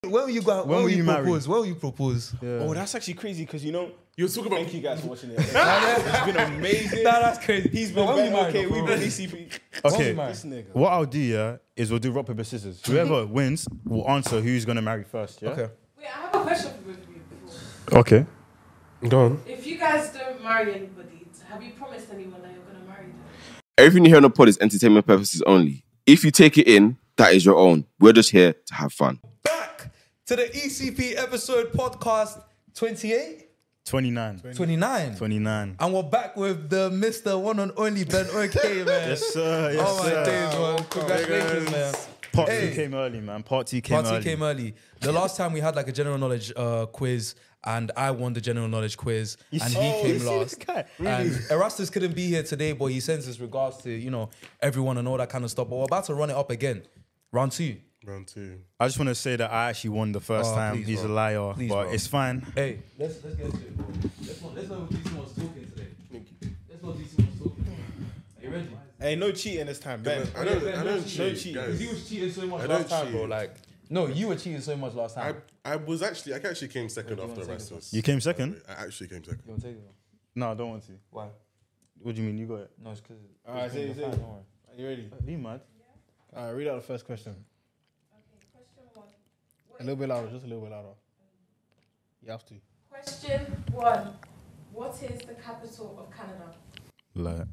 When will you go? When will you propose? When will you propose? Yeah. Oh, that's actually crazy because you know. You're talking about. Thank you guys for watching it. It's been amazing. Nah, that's crazy. He's been When will you marry, okay. bro? We've been ECP. Okay, This nigga. what I'll do, is we'll do rock, paper, scissors. Whoever wins will answer who's going to marry first, yeah? Okay. Wait, I have a question for both of you before. Okay. Go on. If you guys don't marry anybody, have you promised anyone that you're gonna marry them? Everything you hear on the pod is entertainment purposes only. If you take it in, that is your own. We're just here to have fun. Back to the ECP episode podcast 28? 29. 29. 29. And we're back with the Mr. One and Only Ben OK, man. Yes, sir. Yes, Oh my sir. days, man. Congratulations, man. Part Hey. 2 came early, man. Part 2 came Part two early. came early. The last time we had like a general knowledge quiz, and I won the general knowledge quiz, and he came last. And Erastus couldn't be here today, but he sends his regards to, everyone and all that kind of stuff. But we're about to run it up again. Round 2. Round 2. I just want to say that I actually won the first time. please, He's bro. a liar, Please, but bro. it's fine. Hey, let's get into it, bro. Let's not do too much talking today. Let's not do too much talking. Are you ready? Hey, no cheating this time, Ben. I don't No cheat, cheat. guys. Because he was cheating so much I last don't time, bro. cheat. Like, no, you were cheating so much last time. I actually came second after Erastus. You came second? I actually came second. You want to take it? No, I don't want to. Why? What do you mean? You got it? No, it's because. Alright, say. Don't worry. Are you ready? Are you mad? Alright, read out the first question. Okay, question 1. A little bit louder, just a little bit louder. You have to. Question 1. What is the capital of Canada?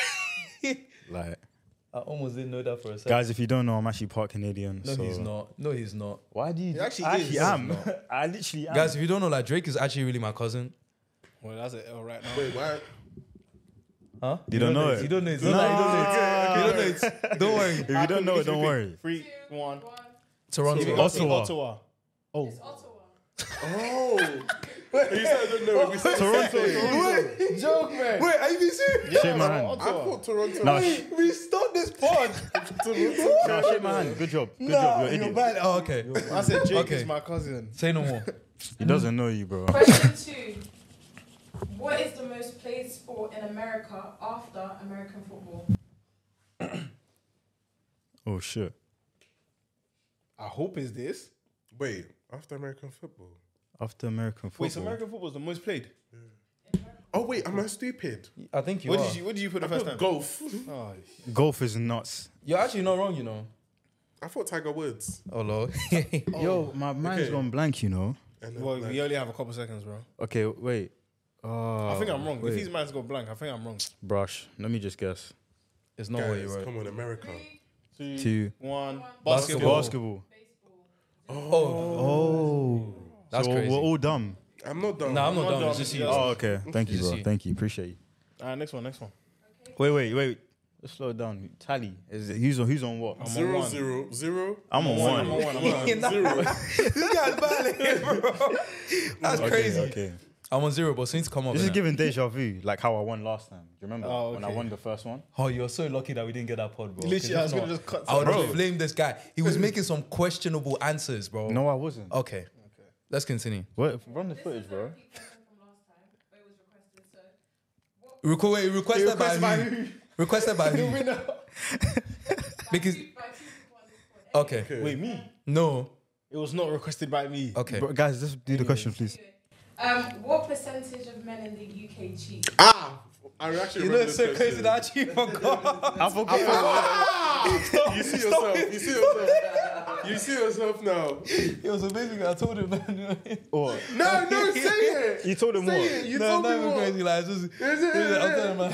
Like. I almost didn't know that for a second. Guys, if you don't know, I'm actually part Canadian. No, so. he's not. No, he's not. Why do you? He actually I is. am. I literally am. Guys, if you don't know, like Drake is actually really my cousin. Well, that's an L right now. Wait, why? Huh? You don't know it? You don't know it. No. You don't know it. Don't worry. If you don't know it, don't worry. 3, 1. Toronto. Ottawa. Oh. It's Ottawa. Oh. You said I don't know. We said Toronto. Joke, man. Wait, are you being serious? Shake my hand. I thought Toronto. No, We start this pod. no, shake my hand. Good job. Good job. You're idiot. bad. Oh, okay. I said Jake Okay. is my cousin. Say no more. He doesn't know you, bro. Question 2. What is the most played sport in America after American football? Oh shit. I hope is this. Wait, after American football. After American football. Wait, so American football is the most played? Oh wait, am I stupid? I think you What are. did you put the I first put time? golf. Oh, Golf is nuts. You're actually not wrong, you know. I thought Tiger Woods. Oh, Lord. Yo, my mind's okay. gone blank, you know. And then, well, like, we only have a couple seconds, bro. Okay, wait. I think I'm wrong. wait. If his mind's go blank, I think I'm wrong. Brush. Let me just guess. It's not what you guys, wrote. come on, America. 2. 1. Basketball. Basketball. Oh. That's so crazy. We're all dumb. I'm not done. Nah, I'm not not dumb. dumb. It's just you. Oh, okay. Thank you, Just bro. you. Thank you. Appreciate you. Alright, next one. Wait. Let's slow it down. Tally. Is it, who's on what? Zero, zero, zero. I'm on one. I'm on one. Zero. This guy's bad, bro. That's crazy. Okay. I'm on 0, but since come up. This is innit? giving deja vu, like how I won last time. Do you remember Oh, when I okay. won the first one? Oh, you're so lucky that we didn't get that pod, bro. 'Cause Literally, I if was gonna not, just cut I would some- have blamed this guy. He was making some questionable answers, bro. No, I wasn't. Okay. Let's continue. What? Run the footage, bro. Requested by who? Requested by who? Because okay. Wait, me? No. It was not requested by me. Okay. Bro, guys, just do the question, please. What percentage of men in the UK cheat? Ah! I actually You know, remember it's so this crazy question. that I actually forgot. I forgot. You see yourself. You see yourself. You see yourself now. It was amazing. I told him. What? No, say it. You told him Say what? it. You No, told not me even what. crazy. Like, it's just, I'm telling my.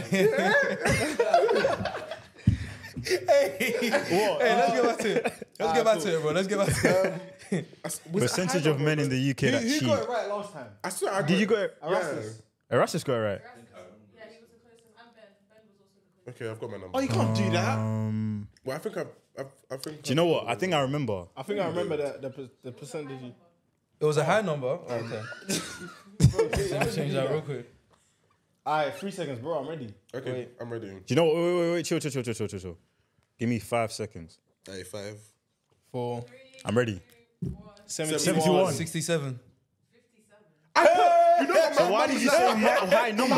Hey, What? let's get back to it. Let's get back to it, bro. Let's get back to it. Percentage of men in the UK that Who cheat. got it right last time? I swear I got Did you get it? Erastus. Erastus got it right. Yeah, he was the closest. And Ben. Ben was also the closest. Okay, I've got my number. Oh, you can't do that. Well, I think I think. Do you know what? I think I remember. I think I remember the percentage. It was a high number. Okay. Let me change that real quick. Alright, 3 seconds, bro. I'm ready. Okay, Wait. I'm ready. Do you know what? Wait. Chill. Give me 5 seconds. 85. 4. I'm ready. 71. 71. 67. You know what? Why did you say high number?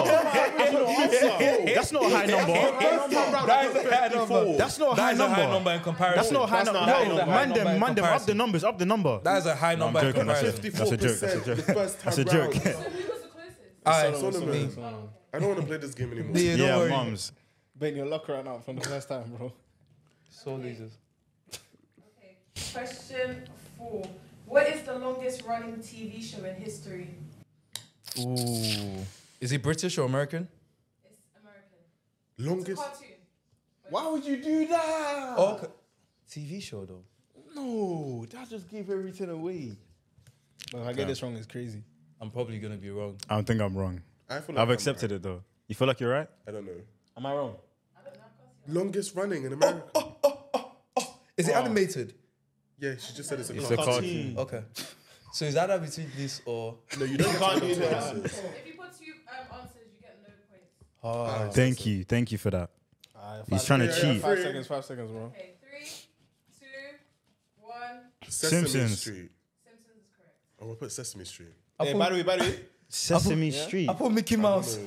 That's not a high number. That is a high number. That's not a That high is a high number. number in comparison. That's not a high number. That is a No, high man number them, in up the comparison. numbers, up the number. That is a high No, I'm number in joking. That's comparison. a joke. That's a joke. The first time That's a joke. round. So who was the closest? Alright, Solomon. me. I don't want to play this game anymore. Yeah, don't Yeah, worry. mums. Ben, you're locked right now from the first time, bro. So losers. Okay. Question 4. What is the longest running TV show in history? Ooh. Is he British or American? It's American. It's a Longest. cartoon. Why would you do that? Oh, okay. TV show though. No, that just gave everything away. But if I get this wrong, it's crazy. I'm probably gonna be wrong. I don't think I'm wrong. I feel like I've I'm accepted right. it though. You feel like you're right? I don't know. Am I wrong? Longest running in America. Is it animated? Yeah, she just said it's a It's a cartoon. cartoon. Okay. So is that between this or? No, you don't can't have to do do that. that. If you put 2 answers, you get no points. Thank you for that. He's trying to cheat. 5 seconds, 5 seconds, bro. Okay, 3, 2, 1. Sesame Simpsons. Street. Simpsons is correct. Oh, I put Sesame Street. Hey, by the way, Sesame Street. I put Mickey Mouse.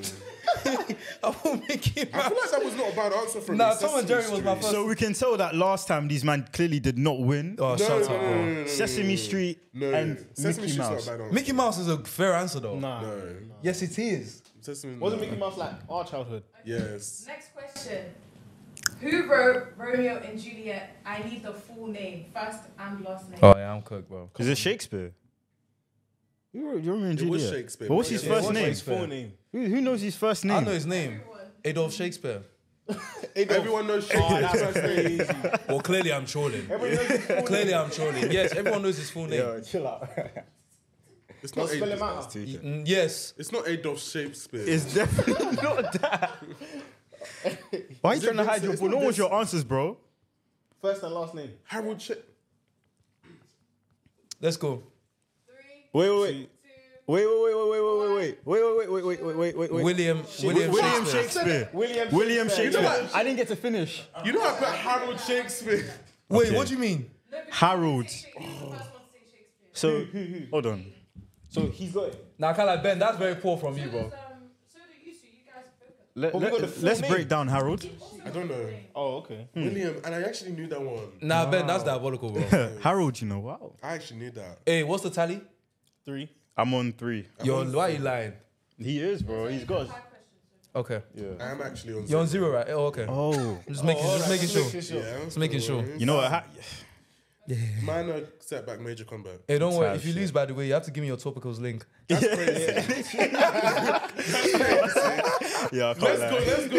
I put Mickey I feel Mouse. like that was not a bad answer from Nah, me. Tom and Jerry was my first. So we can tell that last time these man clearly did not win. Oh, shut up, bro. Sesame Street and Sesame Mickey Street's Mouse. not a bad answer. Mickey Mouse is a fair answer though. nah. No. Yes, it is. Sesame Wasn't Mickey Mouse like our childhood? Yes. Next question. Who wrote Romeo and Juliet? I need the full name, first and last name. Oh yeah, I'm cooked, bro. Is it Shakespeare? You're in It was Juliet. Shakespeare. But what's but his yeah, first it was name? Shakespeare. Full name. Who knows his first name? I know his name. Adolf Shakespeare. Everyone knows Shakespeare's first name. Well, clearly I'm trolling. Clearly I'm trolling. Yes, everyone knows his full name. Chill out. It's not Spell him Adolf. out. Yes. It's not Adolf Shakespeare. It's definitely not that. Why are you trying to hide your It's ball? not No one's this. your answers, bro. First and last name. Harold Let's go. 3, Wait. 2, Wait. William William Shakespeare. Shakespeare. William Shakespeare. I didn't get to finish. You know I put Harold Shakespeare. Wait, Okay. what do you mean? Harold. Shakespeare. He's the first one to say Shakespeare. So, hold on. So he's got it. Nah, kind of Ben. That's very poor from you, So bro. do you two. You guys both. But we got the full Let's name. break down Harold. I don't know. Oh, okay. William, and I actually knew that one. Nah, Ben, that's diabolical, bro. Harold, you know, wow. I actually knew that. Hey, what's the tally? 3. I'm on 3. Yo, why are you lying? He is, bro. He's got. 5 questions. Okay. I am actually on. You're on 0, right? Oh, okay. Oh. Just making sure. Yeah, Just making sure. You know what? Minor setback, major comeback. Hey, don't worry. Type If you shit. lose, by the way, you have to give me your topicals link. That's crazy. Yeah, I can't Let's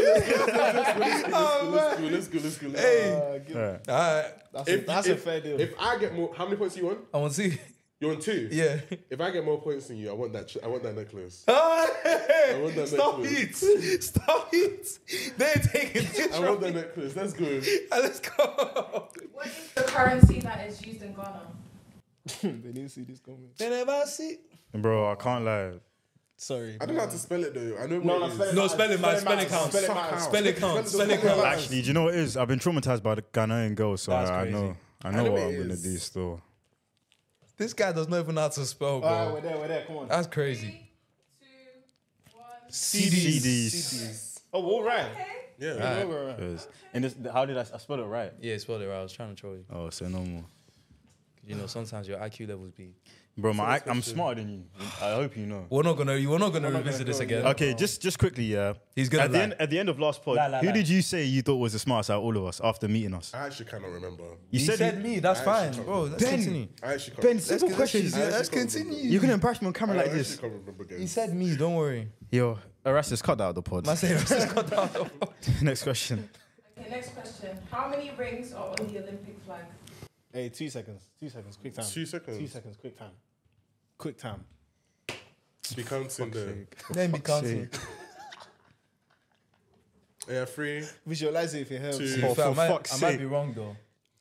lie. go. Hey. Alright. Alright. That's a fair deal. If I get more, how many points are you on? I want to see. You're on 2. Yeah. If I get more points than you, I want that. I want that necklace. Hey, want that stop necklace. it. Stop it. They're taking this I from want me. that necklace. That's good. Let's go. What is the currency that is used in Ghana? They didn't see this coming. They never see. Bro, I can't lie. Sorry. I don't know how to spell it though. I know No, what no, it is. No, spell it, man. Spell it counts. Spell it Fuck matters. out. Spell it counts. Spell Spell it the fuck counts. out. Actually, do you know what it is? I've been traumatized by the Ghanaian girl, so That's I crazy. know I know what it I'm gonna is. do still. This guy does not even know how to spell, bro. We're there. Come on. That's crazy. 3, 2, 1. CDs. Oh, all right. Yeah. Alright. We're right. Yes. And this, how did I spell it right? Yeah, spell it right. I was trying to troll you. Oh, so no more. You know, sometimes your IQ levels be. Bro, I'm smarter than you. I hope you know. We're not gonna revisit this again. Okay, just quickly, yeah. He's gonna lie. At the end of last pod, Lie. who did you say you thought was the smartest out of all of us after meeting us? I actually cannot remember. You He said me. That's I fine, actually bro. Let's Ben. continue. I actually can't. Ben, Let's, simple questions. let's can't continue. You're gonna embarrass me on camera I like actually this. can't remember again. He said me. Don't worry. Yo, Erastus, cut that out of the pod. Man said just got down. Next question. Okay, next question. How many rings are on the Olympic flag? Hey, 2 seconds. 2 seconds. Quick time. 2 seconds. 2 seconds. Quick time. Quick time. Be counting there. Then be counting. Yeah, 3. Visualize it if it helps. 2. Oh, Fam, for fuck's I might sake. be wrong though.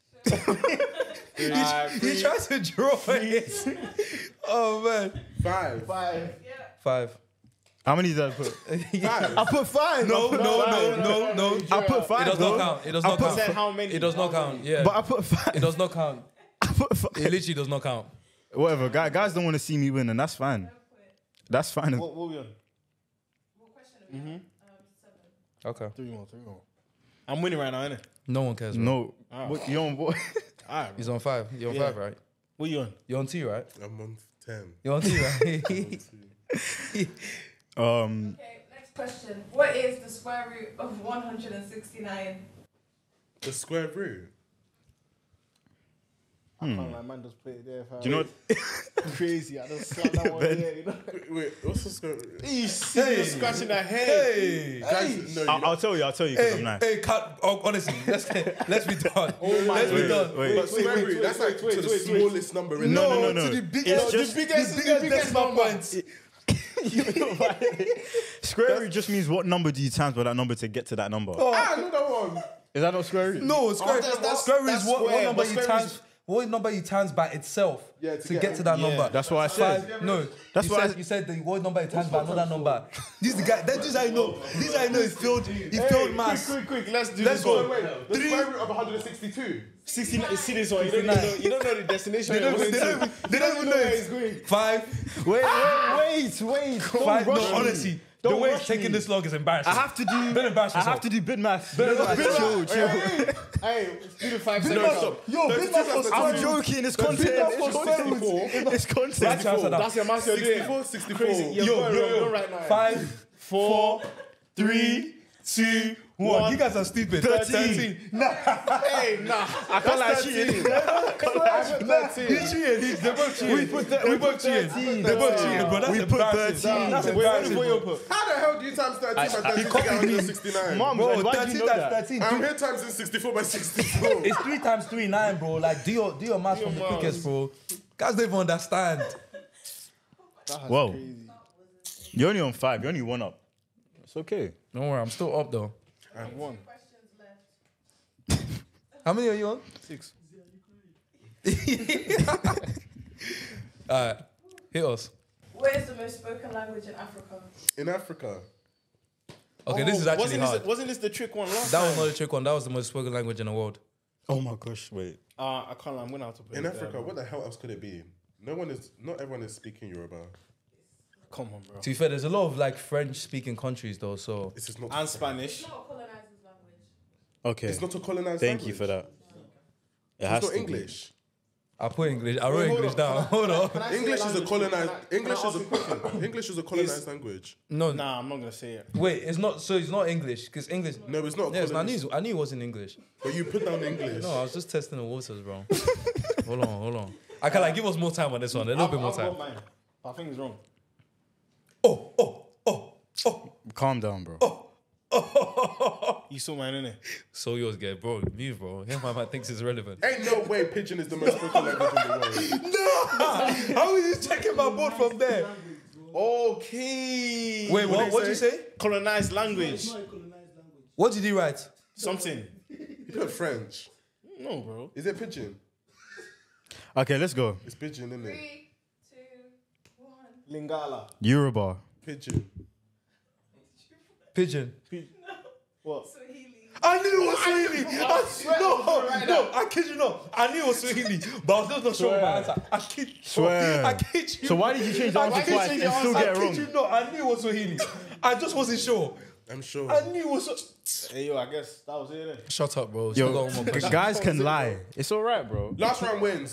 He tried to draw it. Oh man. 5. 5. How many did I put? I put 5. No. I put 5. It does bro. not count. It does not Said count. how many? It does not count. Yeah. But I put 5. It does not count. I put 5. It literally does not count. Whatever, guys don't want to see me win, and that's fine. That's fine. What we on? What question are we on? 7. Okay. 3 more. I'm winning right now, innit? No one cares. Bro. No. Alright. What, you on what? All right. He's on 5. You're on Yeah. 5, right? What you on? You're on 2, right? I'm on 10. You're on 2, right? Okay, next question. What is the square root of 169? The square root. I can't lie, man just put it there. Do you know what? Crazy. I just slapped that one there, you know? Wait, what's the square root? You see me scratching that head. Hey! Guys, no, I'll tell you because I'm nice. Hey, cut. Oh, honestly, let's be done. my Let's be Wait, done. wait. but square root, that's like to the smallest number in No. To the biggest, It's just- the biggest decimal points. Square root just means what number do you times by that number to get to that number? Ah, another one. Is that not square root? No, square, that's- square root that's is what square, number but you square times. What number you times by itself Yeah, to get to that yeah. number? That's what I said. 5. No, That's you what said, I- you said the what number you times by another number. This the guy. This I know. This I know. He failed maths. Quick. Let's do Let's this go. one. Wait, the square root of 162. 69. See this one. You don't know the destination. They don't even know where it. it's going. 5. Wait. 5. No, rush me. honestly, the Don't way rush it's taking me. this long is embarrassing. I have to do. Don't embarrass I yourself. have to do bid math. Chill. Hey, let's do the 5 No, seconds. stop. Yo, big maths was I'm fun. joking. It's content. It's content. Right answer now. That's your master. 64, 64. Crazy. You're right now. 5, 4, 3, 2, 1. You guys are stupid. 13. Hey, nah. I can't lie, cheating. You cheated. They both cheated. We both cheated. 13. They both cheated, bro. That's We put embarrassing. 13. That's Wait, embarrassing, what you bro. put? How the hell do you times 13 by 13 to get copied me. 169? Mom, Bro, why do 13 you know times that? 13. I'm here times in 64 by 64. It's 3 times 3, 9, bro. Like, do your maths from the maths. quickest, bro. Guys don't even understand. Whoa. You're only on 5. You're only 1 up. It's okay. Don't worry, I'm still up, though. I won. Questions left. How many are you on? 6. Alright, hit us. What is the most spoken language in Africa? In Africa. Okay, this is actually hard. Wasn't this the trick one last That time? was not a trick one. That was the most spoken language in the world. Oh my gosh, wait. I can't lie. I'm going to have to put In it Africa, there. what the hell else could it be? Not everyone is speaking Yoruba. Come on, bro. To be fair, there's a lot of like French-speaking countries though, so This is not. And Spanish. It's not a colonizer's language. Okay. It's not a colonized Thank language. you for that. It It's has not to be. English. I put English. I wrote English down. Hold on. English is a colonized. English is a colonized language. No, Nah, I'm not going to say it. wait, it's not. So it's not English because English. No, it's not. Yes, I colonized. knew it wasn't English. But you put down English. No, I was just testing the waters, bro. hold on. I can like give us more time on this one. A little bit more time. Mine. I think it's wrong. Calm down, bro. You saw mine, innit? So yours, get bro. Move, bro. Yeah, my man thinks it's relevant. Ain't no way Pidgin is the most spoken language in the world. How is he checking my board from there? Okay. Wait, what? What did you say? Colonized language. What did he write? Something. You put French. No, bro. Is it Pidgin? Okay, let's go. It's Pidgin, isn't it? 3, 2, 1. Lingala. Yoruba. Pigeon. Pigeon. What? Swahili. I knew it was Swahili. No, I kid you not. I knew it was Swahili, but I was just not sure of my answer. I kid you. Swear. I kid you. So why did you change the answer twice and still get it I wrong? kid you not. I knew it was Swahili. I just wasn't sure. I'm sure. I knew it was. Hey, yo, I guess that was it, innit? Shut up, bro. Still got one more Yo, question. guys can lie. It's all right, bro. Last round wins.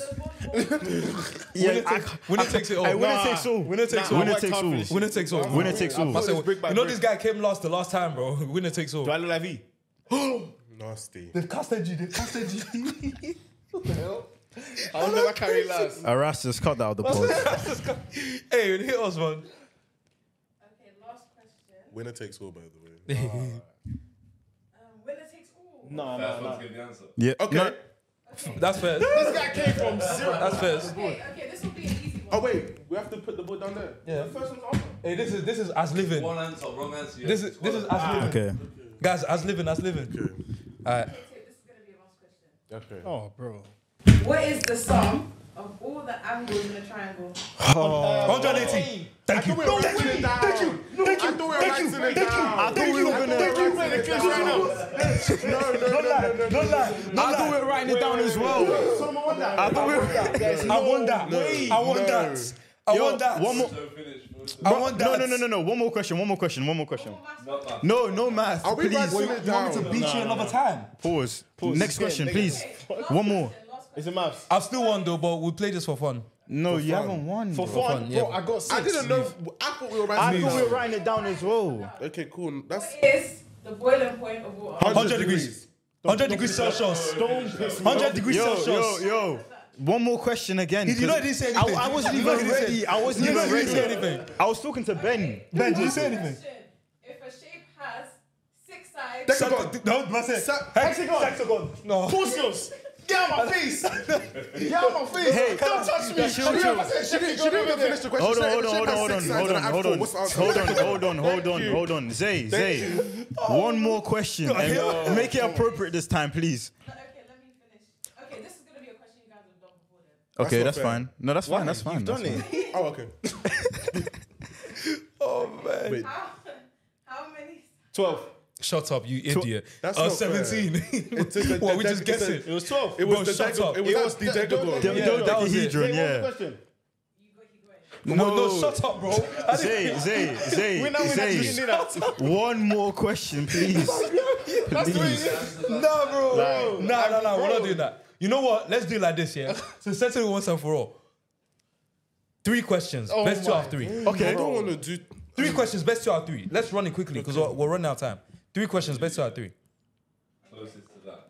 Winner takes it all. Hey, winner takes all. Winner takes all. Winner I takes all. can't Winner takes all. Winner takes all. I say, brick by you know brick. this guy came last the last time, bro. Winner takes all. Do I look like V? Nasty. They've casted you. What the hell? I'll never carry last. Erastus, cut that out of the pod. Hey, hit us, man. Okay, last question. Winner takes all, by the way. Winner takes all. No. Yeah. Okay. No, That's fair. This guy came from zero. That's fair. Okay, this will be an easy one. Oh wait, we have to put the board down there. Yeah. The first one's answer. Hey, this is as living. One answer, wrong answer. This is as living. okay. Guys, as living. Alright. Okay, so this is going to be a last question. Okay. Oh, bro. What is the sum of all the angles in a triangle? 180. Thank you. I thought we were writing it down. Thank you. I thought we were gonna. No. I thought we were writing it down as well. I thought we were. I won that. I won that. I want that. One more. I want that. No. One more question. No math. Are we Please. writing it You want me to down? beat you another time? Pause. Next question, please. One more. It's a maths. I've still won though, but we'll play this for fun. No, you haven't won. For bro. fun, yeah. bro, I got 6. I didn't know. I thought we were I writing thought it we were down. writing it down as well. Okay, cool. That's What is the boiling point of water? 100 degrees. 100 degrees Celsius. 100 degrees Celsius. Yo. One more question again. You know I didn't say anything. I wasn't You even know I didn't say- ready. I wasn't You know even I didn't say ready. anything. I was talking to Ben. Ben, did you say anything? If a shape has 6 sides, Hexagon. No, that's it. Hexagon. No. Porcelains. Get out my face. Get out my face. Hey, don't touch me. chill, chill. She didn't even finish the question. Hold on. Zay. One more question. And make it appropriate this time, please. okay, let me finish. Okay, this is gonna be a question you guys have done before then. Okay, not that's fair. fine. No, that's fine. That's fine. You've done That's it. Oh, okay. Oh, man. Wait, How many? 12. Shut up, you idiot. That's not 17. It's just a- What, we the- just guessed it's it? It was 12. It Bro, was the shut decagon. up. It was the decagon. The that was it. dodecahedron, Say one more yeah. question. No, shut up, bro. Zay. We're not that. One more question, please. Please. Nah, bro. Nah. We're not doing that. You know what? Let's do it like this, yeah? So settle it once and for all. 3 questions. Best 2 out of 3. I Okay. don't want to do. 3 questions, best 2 out of 3. Let's run it quickly because we're running out of time. 3 questions, best 2 out of 3. Closest to that.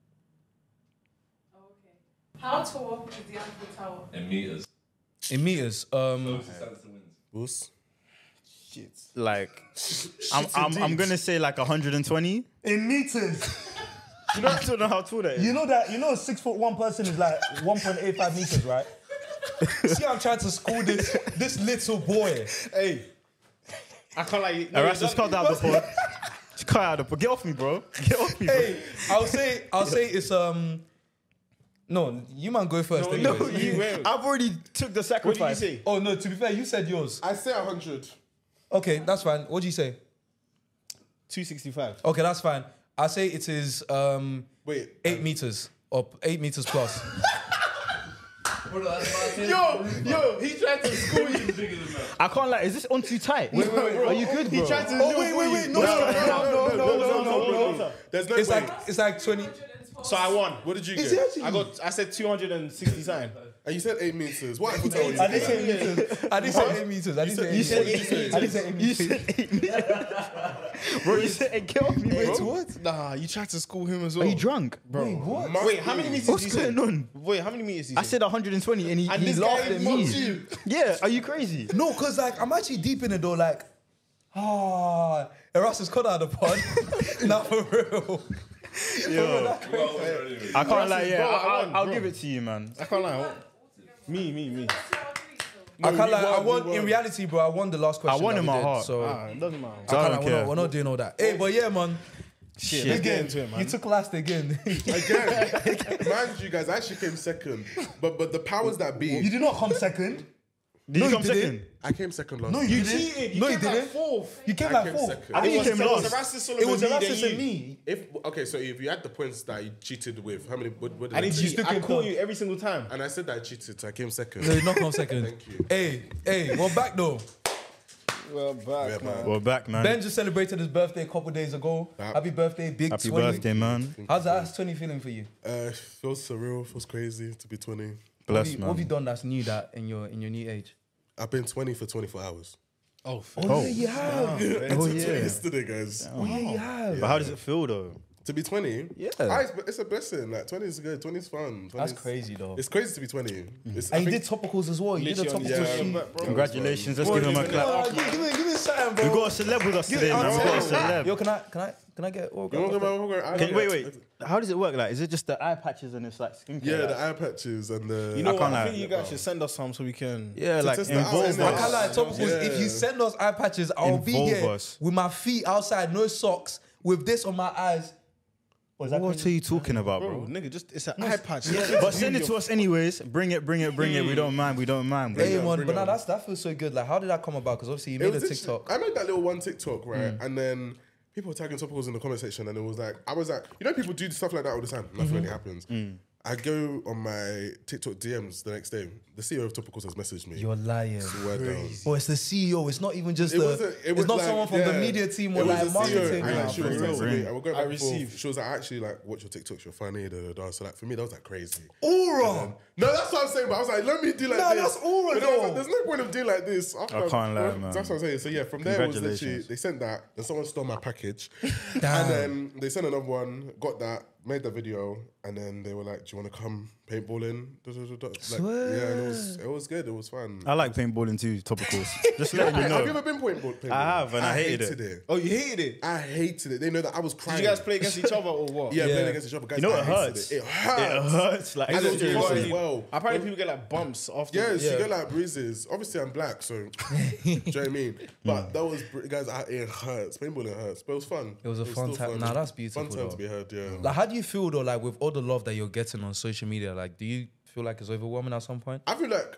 Oh, okay. How tall is the Eiffel Tower? In meters. In meters, Closest sense to winds. Boost. Shit. Like, I'm gonna say like 120. In meters. I don't know how tall that is. You know that, a 6'1" person is like 1.85 meters, right? see, I'm trying to school this little boy. Hey. I can't like. Erastus, cut out the pod. Just cut out the pod. Get off me, bro. Get off me, bro. Hey, I'll say it's No, you man go first. No, anyways. you wait. I've already took the What sacrifice. did you say? Oh no, to be fair, you said yours. I say 100. Okay, that's fine. What do you say? 265. Okay, that's fine. I say it is Wait. 8 meters or 8 meters plus. Yo, he tried to school you. I can't lie. Is this on too tight? Wait, bro. Are you good, bro? He tried to. wait, no. There's no It's way. like 20. So I won. What did you get? I said 260 sign. And you said 8 meters. What Eiffel Tower you I didn't get? say meters. I didn't say 8 meters. I didn't say 8 You said meters. 8 meters. I didn't say 8 You meters. said 8 meters. Bro, you said 8. Get off me, bro. Wait, what? Nah, you tried to school him as well. Are you drunk? bro? What? Wait, how many meters What's did you say? going on? Wait, how many meters did you I say? said 120 and he this laughed guy at mocked me. you. Yeah, are you crazy? No, because like I'm actually deep in it though. Like, Erasmus cut out of the pod. Not for real. I can't lie, yeah. bro, I won, I'll bro. give it to you, man. I can't lie. Me. I can't lie. I we won won. in reality, bro. I won the last question. won that in we my did, heart. So It doesn't matter. So I don't care. we're not doing all that. Hey, but yeah, man. Shit, let's get into it, man. You took last again. Again, mind you guys, I actually came second. But the powers that be, You did not come second. Did you come you didn't. second? I came second last. No, time. you cheated. didn't. You No, you came like didn't. fourth. You came I like came fourth. second. I think you came last. It was Erasmus and me. Okay, so if you had the points that you cheated with, how many? What did I didn't I cheat. still I came call third. you every single time. And I said that I cheated, so I came second. No, you not come second. Thank you. Hey, we're back though. Well, back, Yeah, man. We're back, man. Ben just celebrated his birthday a couple days ago. Happy birthday, big Happy 20. birthday, man. How's that 20 feeling for you? Feels surreal, feels crazy to be 20. Bless, What have you man. done that's new that in your new age? I've been 20 for 24 hours. Oh, Oh, You have. oh It's yeah. yesterday, guys. You have. But how does it feel, though? To be 20? Yeah. It's a blessing. Like, 20 is good. 20 is fun. 20 That's is- crazy though. It's crazy to be 20. It's, I And you think- did topicals as well. You did a literally topical on sheet. the bro. Congratulations. Let's give him a clap. Give me something, bro. We got a celeb with us today, man. We got a celeb. Yo, can I get You wanna go back? Wait. How does it work? Like, is it just the eye patches and it's like skincare? Yeah, like? the eye patches and the. You know I what? can't I lie. think you guys should send us some so we can. Yeah, like test it out, involve innit? I can't lie, us. topicals. Yeah. If you send us eye patches, I'll be Involve here us. with my feet outside, no socks, with this on my eyes. Was that What are you talking about, Bro, bro? nigga, just it's an eye patch. But send it to us anyways. Bring it. We don't mind. We don't mind. Hey, on, man, bring but on. now that feels so good. Like, how did that come about? Because obviously you It made was a literally- TikTok. I made that little one TikTok, right? And then people were tagging topicals in the comment section, and it was like, I was like, you know, people do stuff like that all the time. Nothing really happens. And I go on my TikTok DMs the next day. The CEO of Topicals has messaged me. You're lying. Swear down. But it's the CEO. It's not even just It was not like, someone from the media team or it was like the marketing. CEO, and Yeah, she was for real. texting me, and we're going I back and forth. received. She was like, I actually like watch your TikToks. You're funny. Da, da, da. So like for me, that was like crazy. Aura. No, that's what I'm saying. But I was like, let me do like No, this. that's aura, But then I was like, though. there's no point of doing like this. After I can't lie, man. That's what I'm saying. So yeah, from there it was literally Congratulations. they sent that. Then someone stole my package, Damn. and then they sent another one. Got that. Made the video, and then they were like, "Do you want to come paintballing?" Da, da, da, da. Like, Swear. yeah, and it was good. It was fun. I like paintballing too, Topicals. Just letting you Have you know. ever been paintballing? I have, and I hated it. Oh, you hated it? I hated it. They know that I was Did crying. you guys play against each other or what? Yeah, Yeah. playing against each other. Guys, You know I it hated hurts. It hurts. It hurts. Like, And it's it's serious. hot as well. Apparently people get like bumps after. Yes, you Yeah. get like bruises. Obviously, I'm black, so do you know what I mean? But that was, guys, it hurts. Paintballing hurts, but it was fun. It was a fun still time. Nah, that's beautiful, Fun time though. to be heard, yeah. Like, how do you feel though? Like with all the love that you're getting on social media, like, do you feel like it's overwhelming at some point? I feel like,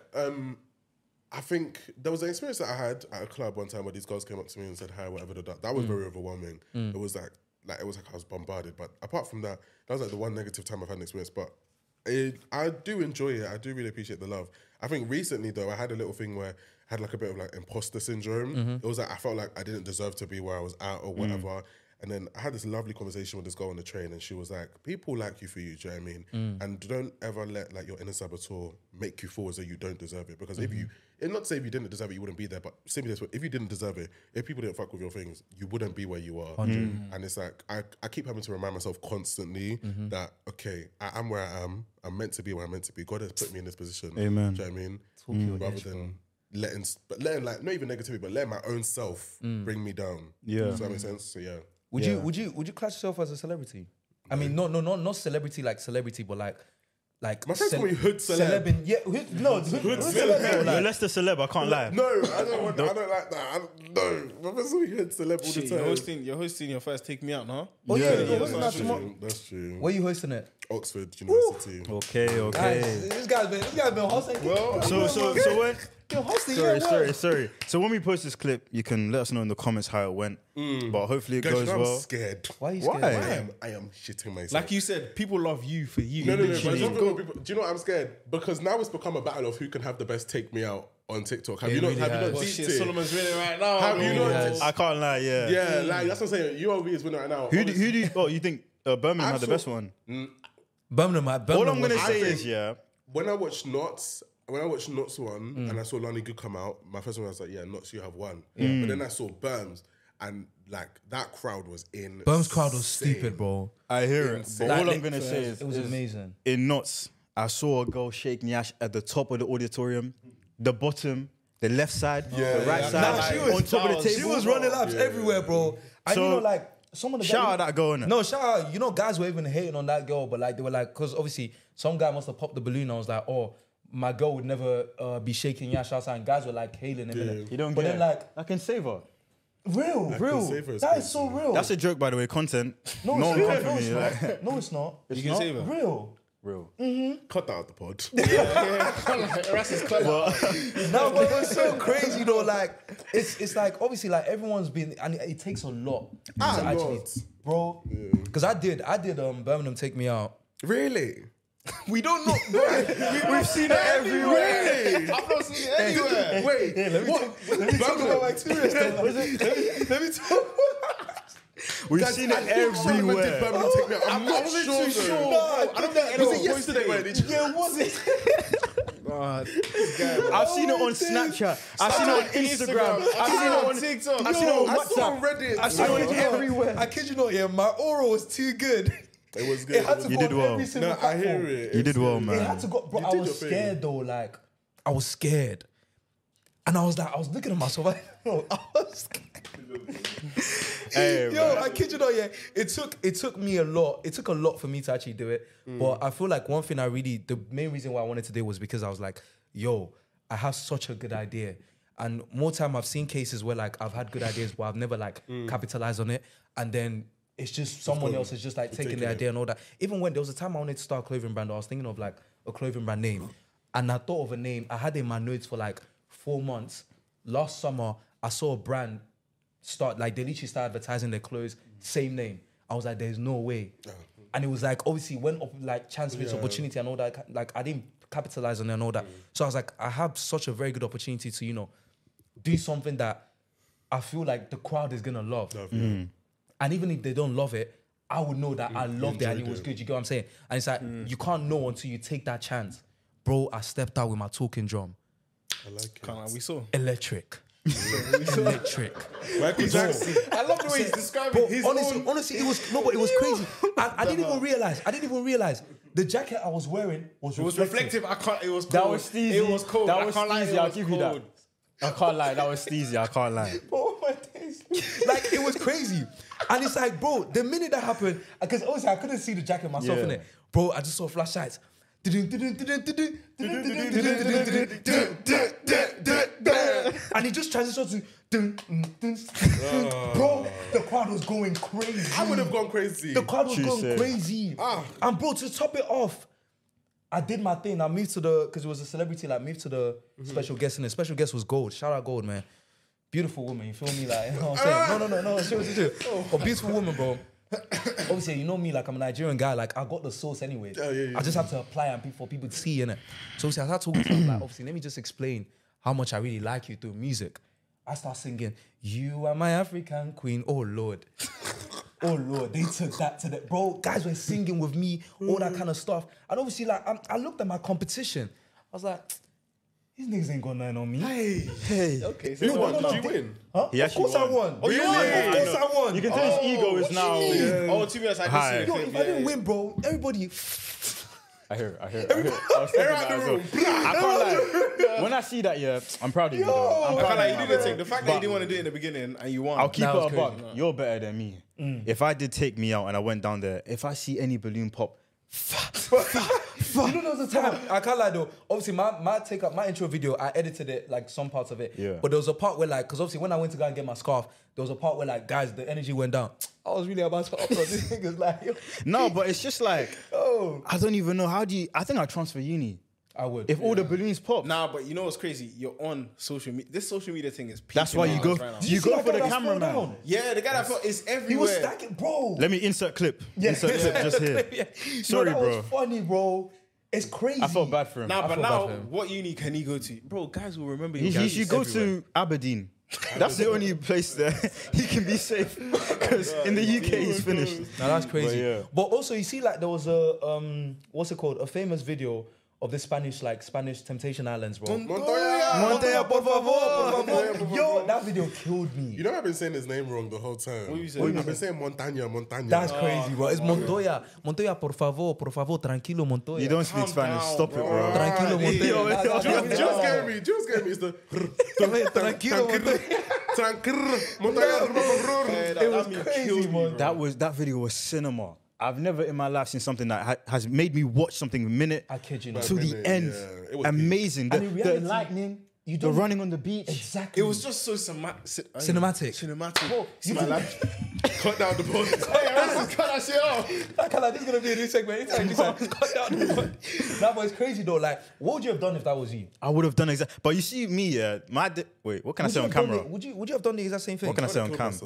I think there was an experience that I had at a club one time where these girls came up to me and said hi, whatever. That was very overwhelming. It was like I was bombarded. But apart from that, that was like the one negative time I've had an experience. But I do enjoy it. I do really appreciate the love. I think recently though, I had a little thing where I had like a bit of like imposter syndrome. It was like I felt like I didn't deserve to be where I was at or whatever. And then I had this lovely conversation with this girl on the train, and she was like, "People like you for you, do you know what I mean? And don't ever let like your inner saboteur make you feel as though you don't deserve it. Because if you, and not to say if you didn't deserve it, you wouldn't be there, but simply this way, if you didn't deserve it, if people didn't fuck with your things, you wouldn't be where you are. And it's like I keep having to remind myself constantly that okay, I am where I am. I'm meant to be where I'm meant to be. God has put me in this position. Amen. Do you know what I mean? Rather than letting like not even negativity, but letting my own self bring me down. Yeah. Does that make sense? So yeah. Would you class yourself as a celebrity? I mean, not celebrity like celebrity, but like My friends call me hood celeb. Yeah, hood celeb. You're Leicester celeb, I can't lie. No, I don't want that. I don't like that. No, my friends call me hood celeb all Shit, the time. you're hosting your first Take Me Out, huh? Oh yeah, you're that's hosting that true. tomorrow. That's true. Where you hosting it? Oxford University. Okay. Guys, this guy's been hosting. Well, So when hosting. sorry. So when we post this clip, you can let us know in the comments how it went. But hopefully it Guys, goes I'm well. scared. Why are you Why? scared? I am shitting myself. Like you said, people love you for you. no, but Literally. it's not for people. Do you know what I'm scared? Because now it's become a battle of who can have the best take me out on TikTok. Have you not has. Oh, deeped shit, it? Solomon's winning right now. Have you bro. not? I can't lie, yeah. Yeah, like that's what I'm saying. UOB is winning right now. Who do you you think Birmingham had the saw- best one? Birmingham. All I'm gonna was- say think- is, yeah, When I watched Knots one and I saw Lonnie Good come out, my first one was like, yeah, Knots, you have won. But then I saw Berms and like that crowd was in. Birm's crowd was stupid, bro. I hear it. Insane. But Like, all I'm gonna say it was is amazing. in Knots, I saw a girl shake Nyash at the top of the auditorium, the bottom, the left side, the right side, Nah, she was on top of the table. She was running laps everywhere, bro. And So, you know, like some of the shout guys, out that girl, innit? No, shout out. You know, guys were even hating on that girl, but like they were like, because obviously some guy must have popped the balloon. I was like, oh, my girl would never be shaking Yash outside. And guys were like hailing him. innit? You don't But get then it. like I can save her. real. save her, it's That is so real. That's a joke, by the way. Content. no, no it's one real. come No, for it's me. not. Like, No, it's not. You can save her. Real. real. Cut that out the pod. Erasmus clever. No, but it's so crazy though. Like it's like obviously like everyone's been, and it takes a lot to actually, bro. Because I did Birmingham Take Me Out. Really? We don't know. We've seen it everywhere. Really? I've not seen it anywhere. Wait, what? Let me talk about my experience. Let me talk. We've seen it everywhere. Take me out. I'm not sure. I don't think anyone Was it yesterday? Where they Yeah, was it? I've seen it on Snapchat. I've seen it on Instagram. I've seen it on TikTok. I've seen it on I saw it on WhatsApp. Reddit. I've seen it on everywhere. I kid you not, yeah, my aura was too good. It was good. It had to You go did on well. every single No, I platform. hear it. You did well, It man. had to go, bro. You I did was your thing. scared though. Like, I was scared, and I was like, I was looking at myself. Like, no, I was scared. Hey, Yo, I kid you not, yeah. It took me a lot. It took a lot for me to actually do it. But I feel like one thing the main reason why I wanted to do it was because I was like, yo, I have such a good idea. And more time I've seen cases where like I've had good ideas, but I've never like capitalized on it. And then it's just someone else is just like taking the idea and all that. Even when there was a time I wanted to start a clothing brand, I was thinking of like a clothing brand name. And I thought of a name. I had it in my notes for like 4 months. Last summer, I saw a brand start, like they literally started advertising their clothes, same name. I was like, there's no way. And it was like, obviously, when like chance meets opportunity and all that, like I didn't capitalize on it and all that. So I was like, I have such a very good opportunity to, you know, do something that I feel like the crowd is gonna love. And even if they don't love it, I would know that I loved it and it was good. You get what I'm saying? And it's like, you can't know until you take that chance. Bro, I stepped out with my talking drum. I like it. Can't lie, we saw. Electric. Electric. Michael Jackson. I love the way he's describing his Honestly, it was crazy. I didn't even realize the jacket I was wearing was It was reflective. I can't. It was cold. That was steezy. It was cold. That I was can't lie. steezy. It I'll was give you that. cold. I can't lie. That was steezy. I can't lie. Oh my days. Like, it was crazy. And it's like, bro, the minute that happened, because obviously I couldn't see the jacket myself in it. Bro, I just saw flashlights. And he just transitioned to bro, the crowd was going crazy. I would have gone crazy. The crowd was She going said. crazy. And bro, to top it off, I did my thing. I moved to because it was a celebrity, like moved to the special guest, and the special guest was Gold. Shout out Gold, man. Beautiful woman, you feel me? Like, you know what I'm saying? No, seriously. A beautiful woman, bro. Obviously, you know me, like I'm a Nigerian guy, like I got the sauce anyway. I just have to apply and for people to see, innit? So obviously, I started talking to them, like, obviously, let me just explain how much I really like you through music. I start singing, "You are my African queen." Oh Lord. Oh Lord, they took that to the bro. Guys were singing with me, all that kind of stuff. And obviously, like I looked at my competition. I was like, these niggas ain't got nothing on me. Hey. Okay, so You won. Did you win? Huh? He Of actually course I won. won. Oh, you won? Of course I won. You can tell his ego is now. Oh, to be honest, I Hi. did see Yo, the if clip. I didn't win, bro, everybody. I hear it. I was thinking that as well. I can't lie. When I see that, yeah, I'm proud of you. Though. I'm I proud can't lie, of you you. did the thing. The fact that you didn't want to do it in the beginning and you won. I'll keep That it was a crazy. buck. You're better than me. If I did take me out and I went down there, if I see any balloon pop, You know, there was a time. I can't lie though. Obviously, my intro video, I edited it, like some parts of it. Yeah. But there was a part where, like, because obviously when I went to go and get my scarf, there was a part where, like, guys, the energy went down. I was really about to upload this niggas like, yo. no, but it's just like, I don't even know. How do you, I think I'd transfer uni. I would. If all the balloons pop. Nah, but you know what's crazy? You're on social media. This social media thing is peaking That's why you out go, right now. you go for the camera cameraman. down. Yeah, the guy that fought is He was everywhere. stacking, bro. Let me insert clip. Insert clip just here. Yeah. Sorry, that bro. was funny, bro. It's crazy. I felt bad for him. Nah, but feel bad now, for him. what uni can he go to? Bro, guys will remember you. He guys should go everywhere. to Aberdeen. That's the only place there he can be safe. Because in the UK he's finished. Now that's crazy. But yeah. But also, you see, like, there was a what's it called? A famous video of the Spanish Temptation Islands, bro. Montoya, por favor. Yo, that video killed me. You know I've been saying his name wrong the whole time. What you saying? I've been saying Montaña. That's crazy, bro. It's Montoya. Montoya, por favor, tranquilo, Montoya. You don't speak Calm Spanish. down, Stop bro. it, bro. Tranquilo, Montoya. Just get me. It's the Tranquilo, Montaña. It was crazy, man. That video was cinema. I've never in my life seen something that has made me watch something minute I kid you not. to the minute, end. yeah. It was Amazing. And in The reality, lightning, you the don't running on the beach. exactly. It was just so cinematic. Bro, you My life. Cut down the ball. Cut that shit off. I can't like, this is gonna be a new segment. Anytime you say, cut down the one. That was crazy though. Like, what would you have done if that was you? I would have done exactly. But you see me, wait, what can I say on camera? Would you have done the exact same thing? What can I say on camera?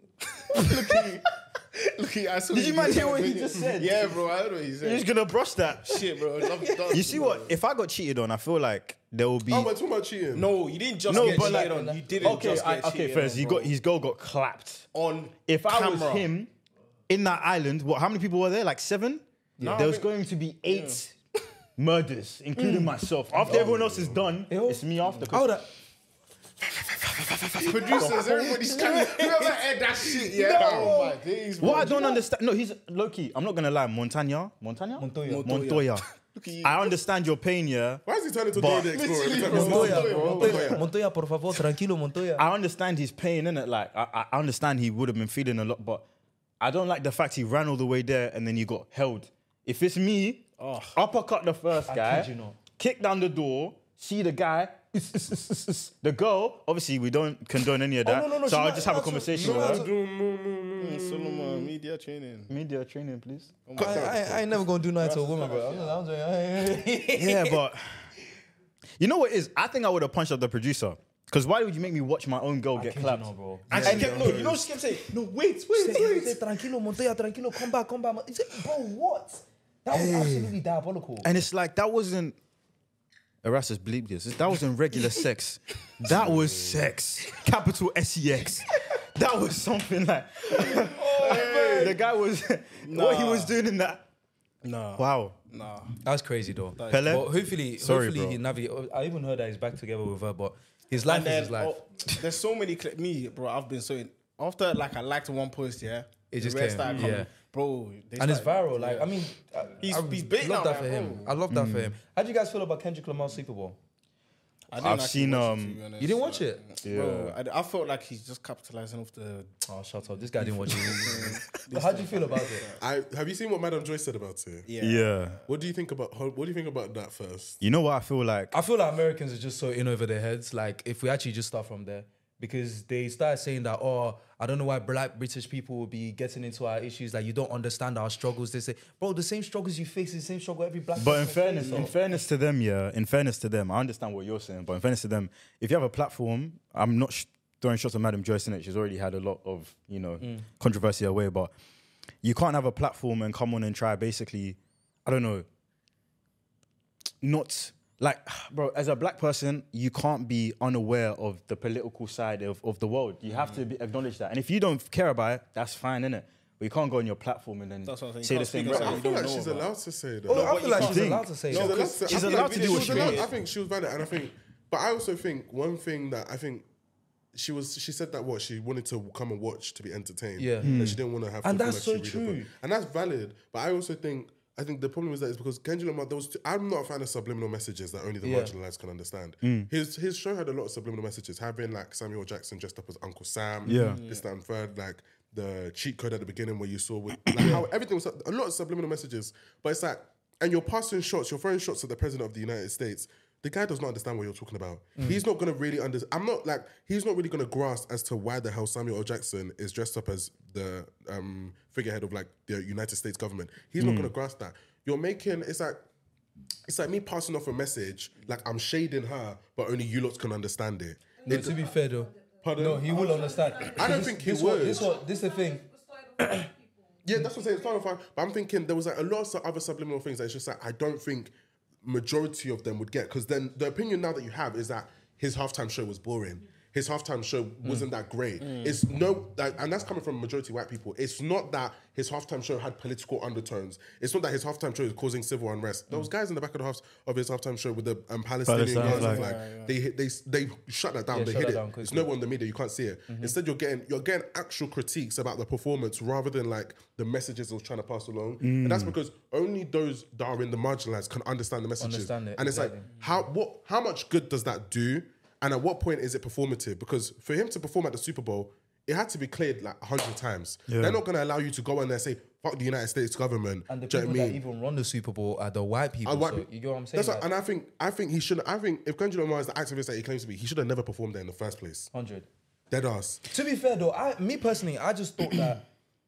Look, I saw Did you man hear what he just said? Yeah, bro, I heard what he You're said. just gonna brush that. Shit, bro. You see what? If I got cheated on, I feel like there will be. Oh, we're talking about cheating. No, you didn't just No, get but cheated like- on. You didn't just get okay. cheated First, on, bro. his goal got clapped. on If I was camera. him in that island, how many people were there? Like 7? No, there I was think- going to be 8 murders, including myself. After everyone else is done, it's me after. 'cause I would have. Producers, everybody's trying to whoever aired that shit, yeah. Oh my days, bro. What I don't understand, no, he's low key. I'm not gonna lie, Montoya. Montoya. Look at you. I understand your pain, yeah. Why is he turning to But- Dora the Explorer every time he Montoya, sees him? Montoya, Montoya, por favor, tranquilo, Montoya. I understand his pain, innit? Like, I understand he would have been feeling a lot, but I don't like the fact he ran all the way there and then he got held. If it's me, uppercut the first guy, kid you not. kick down the door, see the guy, the girl, obviously we don't condone any of that, no, so I'll she just not- have a no, conversation no, with no, her. Solomon, media training. Media training, please. I ain't never gonna do nothing to a woman, bro. Yeah, but you know what it is? I think I would have punched up the producer. Because why would you make me watch my own girl get clapped? bro. And she kept, no, you know, she kept saying, no, wait. Tranquilo, Montoya, tranquilo, come back. He said, bro, what? That was absolutely diabolical. And it's like, that wasn't... Erastus, bleep this. That wasn't regular sex. That was sex. Capital SEX. That was something like... the guy was... What he was doing in that... Nah. Wow. Nah. That's crazy, though. Pele? But hopefully Bro. he navigated. I even heard that he's back together with her, but his life And is then, his life. there's so many me, bro. I've been so after like I liked one post, yeah. It just the rest came, started coming. yeah. Bro. And it's viral. Like, I mean, He's I big love now, that for like, him. bro. I love that for him. How do you guys feel about Kendrick Lamar's Super Bowl? I didn't I've actually seen, watch it, to be honest. You didn't watch it? Bro, I felt like he's just capitalizing off the. Oh, shut up. This guy didn't watch it. How do you feel about it? Have you seen what Madam Joyce said about it? Yeah. What do you think about that first? You know what I feel like? I feel like Americans are just so in over their heads. Like, if we actually just start from there, because they started saying that, oh, I don't know why black British people will be getting into our issues. Like, you don't understand our struggles. They say, bro, the same struggles you face is the same struggle every black But person in fairness to them, I understand what you're saying. But in fairness to them, if you have a platform, I'm not throwing shots at Madam Joyce in it. She's already had a lot of controversy away. But you can't have a platform and come on and try basically, I don't know, not. Like, bro, as a black person, you can't be unaware of the political side of the world. You have to acknowledge that. And if you don't care about it, that's fine, innit? But you can't go on your platform and then say the same. I feel like she's allowed to say that. I feel like she's allowed to say that. She's allowed to do what she wants. I think she was valid, and I think, but I also think one thing that I think she said that she wanted to come and watch to be entertained. Yeah. That she didn't want to have. And to that's feel like so she read a true. book. And that's valid. But I also think. I think the problem is that it's because Kendrick Lamar, I'm not a fan of subliminal messages that only the marginalized can understand. His show had a lot of subliminal messages, having like Samuel Jackson dressed up as Uncle Sam, this, that, and third, like the cheat code at the beginning where you saw with, like, how everything was a lot of subliminal messages. But it's like, and you're passing shots, you're throwing shots at the president of the United States. The guy does not understand what you're talking about. He's not going to really he's not really going to grasp as to why the hell Samuel L. Jackson is dressed up as the figurehead of like the United States government. He's not going to grasp that. You're making, it's like me passing off a message, like I'm shading her, but only you lot can understand it. No, to be fair though, Pardon? no, he will understand. I don't think he would. This is the thing. Yeah, that's what I'm saying. It's fine. But I'm thinking there was like a lot of other subliminal things that it's just like I don't think majority of them would get, because then the opinion now that you have is that his halftime show was boring. His halftime show wasn't that great. It's and that's coming from majority white people. It's not that his halftime show had political undertones. It's not that his halftime show is causing civil unrest. Those guys in the back of his halftime show with the Palestinian guys, they shut that down. Yeah, they shut hid that it. down quickly. It's nowhere on the media. You can't see it. Instead, you're getting actual critiques about the performance rather than like the messages it was trying to pass along. And that's because only those that are in the marginalized can understand the messages. Understand it, and it's like how much good does that do? And at what point is it performative? Because for him to perform at the Super Bowl, it had to be cleared like 100 times. Yeah. They're not going to allow you to go in there and say, fuck the United States government. And the do you people know what I that mean? even run the Super Bowl are the white people. So you get what I'm saying? That's what, and I think he should. I think if Kendrick Lamar is the activist that he claims to be, he should have never performed there in the first place. 100. Dead ass. To be fair though, me personally, I just thought that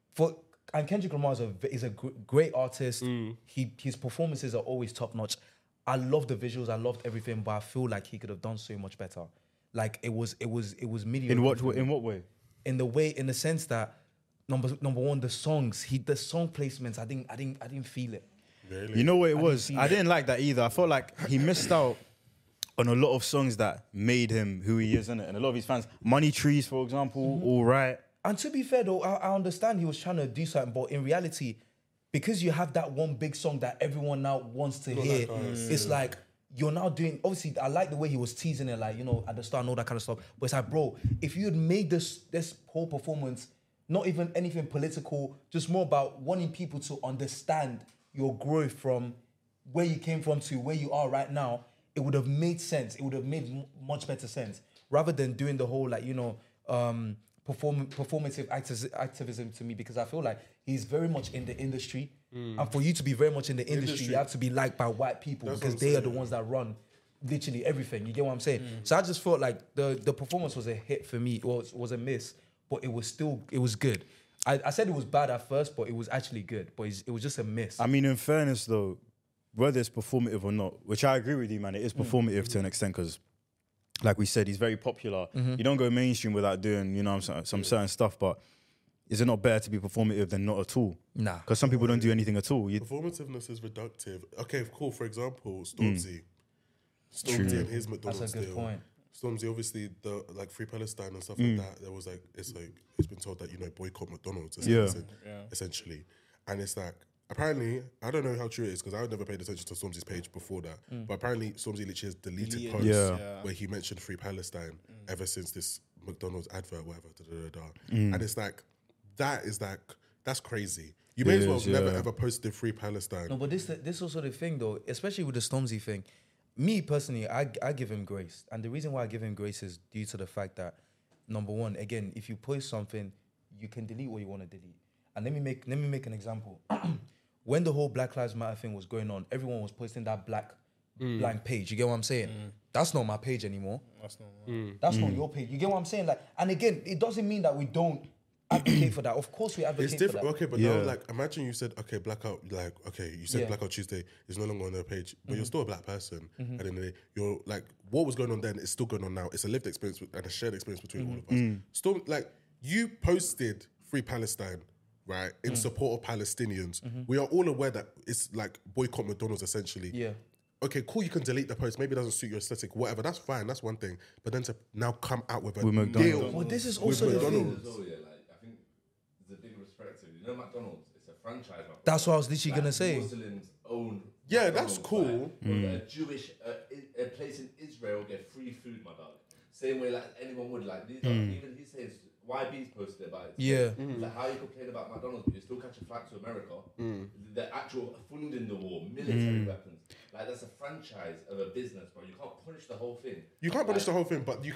and Kendrick Lamar is a great artist. His performances are always top notch. I love the visuals, I loved everything, but I feel like he could have done so much better. Like it was mediocre. In what way? In the sense that number one, the songs, the song placements, I didn't feel it. Really? You know what it was? I didn't like that either. I felt like he missed out on a lot of songs that made him who he is, innit? And a lot of his fans, Money Trees, for example, all right. And to be fair though, I understand he was trying to do something, but in reality, because you have that one big song that everyone now wants to hear, it's like you're now doing, obviously, I like the way he was teasing it, like, you know, at the start and all that kind of stuff. But it's like, bro, if you had made this whole performance, not even anything political, just more about wanting people to understand your growth from where you came from to where you are right now, it would have made sense. It would have made much better sense. Rather than doing the whole, like, you know, performative activism to me, because I feel like he's very much in the industry. And for you to be very much in the industry, you have to be liked by white people. That's because they are the ones that run literally everything. You get what I'm saying? So I just felt like the performance was a hit for me. Well, it was a miss, but it was good. I said it was bad at first, but it was actually good. But it was just a miss. I mean, in fairness though, whether it's performative or not, which I agree with you, man, it is performative to an extent, because like we said, he's very popular. You don't go mainstream without doing, you know, some certain stuff. But is it not better to be performative than not at all? Nah. Because some people don't do anything at all. Performativeness is reductive. Okay, cool. For example, Stormzy. Stormzy and his McDonald's That's a good deal. point. Stormzy, obviously, the like Free Palestine and stuff like that. There was like it's been told that, you know, boycott McDonald's. Essentially, and it's like apparently I don't know how true it is because I never paid attention to Stormzy's page before that. But apparently, Stormzy literally has deleted posts where he mentioned Free Palestine ever since this McDonald's advert, whatever. And it's like that's crazy. You may as well have never ever posted Free Palestine. No, but this also the thing though, especially with the Stormzy thing. Me personally, I give him grace, and the reason why I give him grace is due to the fact that, number one, again, if you post something, you can delete what you want to delete. And let me make an example. When the whole Black Lives Matter thing was going on, everyone was posting that blank page. You get what I'm saying? That's not my page anymore. That's not your page. You get what I'm saying? Like, and again, it doesn't mean that we don't advocate for that. Of course we advocate It's different. for that. Okay, but now, like, imagine you said, okay, Blackout, like, okay, you said Blackout Tuesday is no longer on their page, but you're still a black person. At the end of the day, you're like, what was going on then is still going on now. It's a lived experience and a shared experience between all of us. Still, like, you posted Free Palestine, right, in support of Palestinians. We are all aware that it's like boycott McDonald's essentially. Yeah. Okay, cool, you can delete the post. Maybe it doesn't suit your aesthetic, whatever. That's fine, that's one thing. But then to now come out with a McDonald's. deal. Well, this is with also the McDonald's. thing. Like, I think there's a big perspective. You know, McDonald's, it's a franchise. That's what I was literally gonna say. Muslims own. Yeah, that's cool. A Jewish a place in Israel get free food, my dog. Same way like anyone would. Like these, even he says YB's posted about it. Yeah. Like how you complain about McDonald's, but you still catch a flight to America. The actual funding the war, military weapons. Like that's a franchise of a business, bro. You can't punish the whole thing. You can't punish the whole thing, but you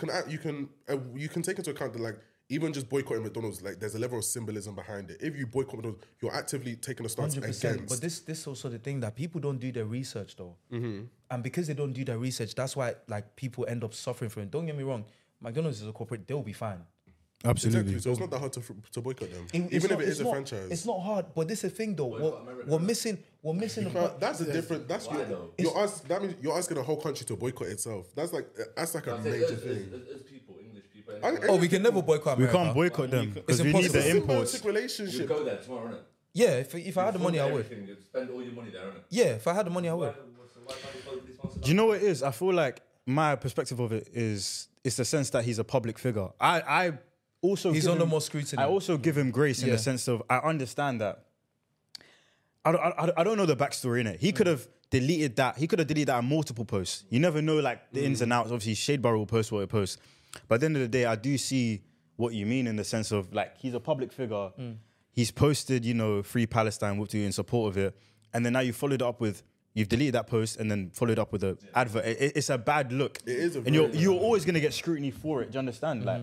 can take into account that, like, even just boycotting McDonald's, like, there's a level of symbolism behind it. If you boycott McDonald's, you're actively taking a stance 100%. against. But this is also the thing that people don't do their research though, and because they don't do their research, that's why like people end up suffering from it. Don't get me wrong, McDonald's is a corporate; they'll be fine. Absolutely. Exactly. So it's not that hard to boycott them, It's even not- if it it's is a not- franchise. It's not hard, but this is the thing though. We're missing. The point. That's a different. That's Why though? that means you're asking a whole country to boycott itself. That's like a major thing. As people, English people. Oh, we can never boycott We America. can't boycott them because It's we need impossible. the imports. Symbiotic relationship. You go there tomorrow, innit? Yeah, if I had the money, I would. Everything, you'd spend all your money there, innit? Yeah, if I had the money, I would. Why can't you follow police monster? Do you know what it is? I feel like my perspective of it is it's the sense that he's a public figure. I also He's give under him- more scrutiny. I also give him grace in Yeah. the sense of I understand that. I don't know the backstory in it. He could have deleted that. He could have deleted that on multiple posts. You never know like the ins and outs. Obviously, Shade Barrow will post what he posts. But at the end of the day, I do see what you mean in the sense of like he's a public figure. He's posted, you know, Free Palestine with you in support of it, and then now you followed up with. You've deleted that post and then followed up with an advert. It's a bad look. It is a and very you're always gonna get scrutiny for it. Do you understand? Like,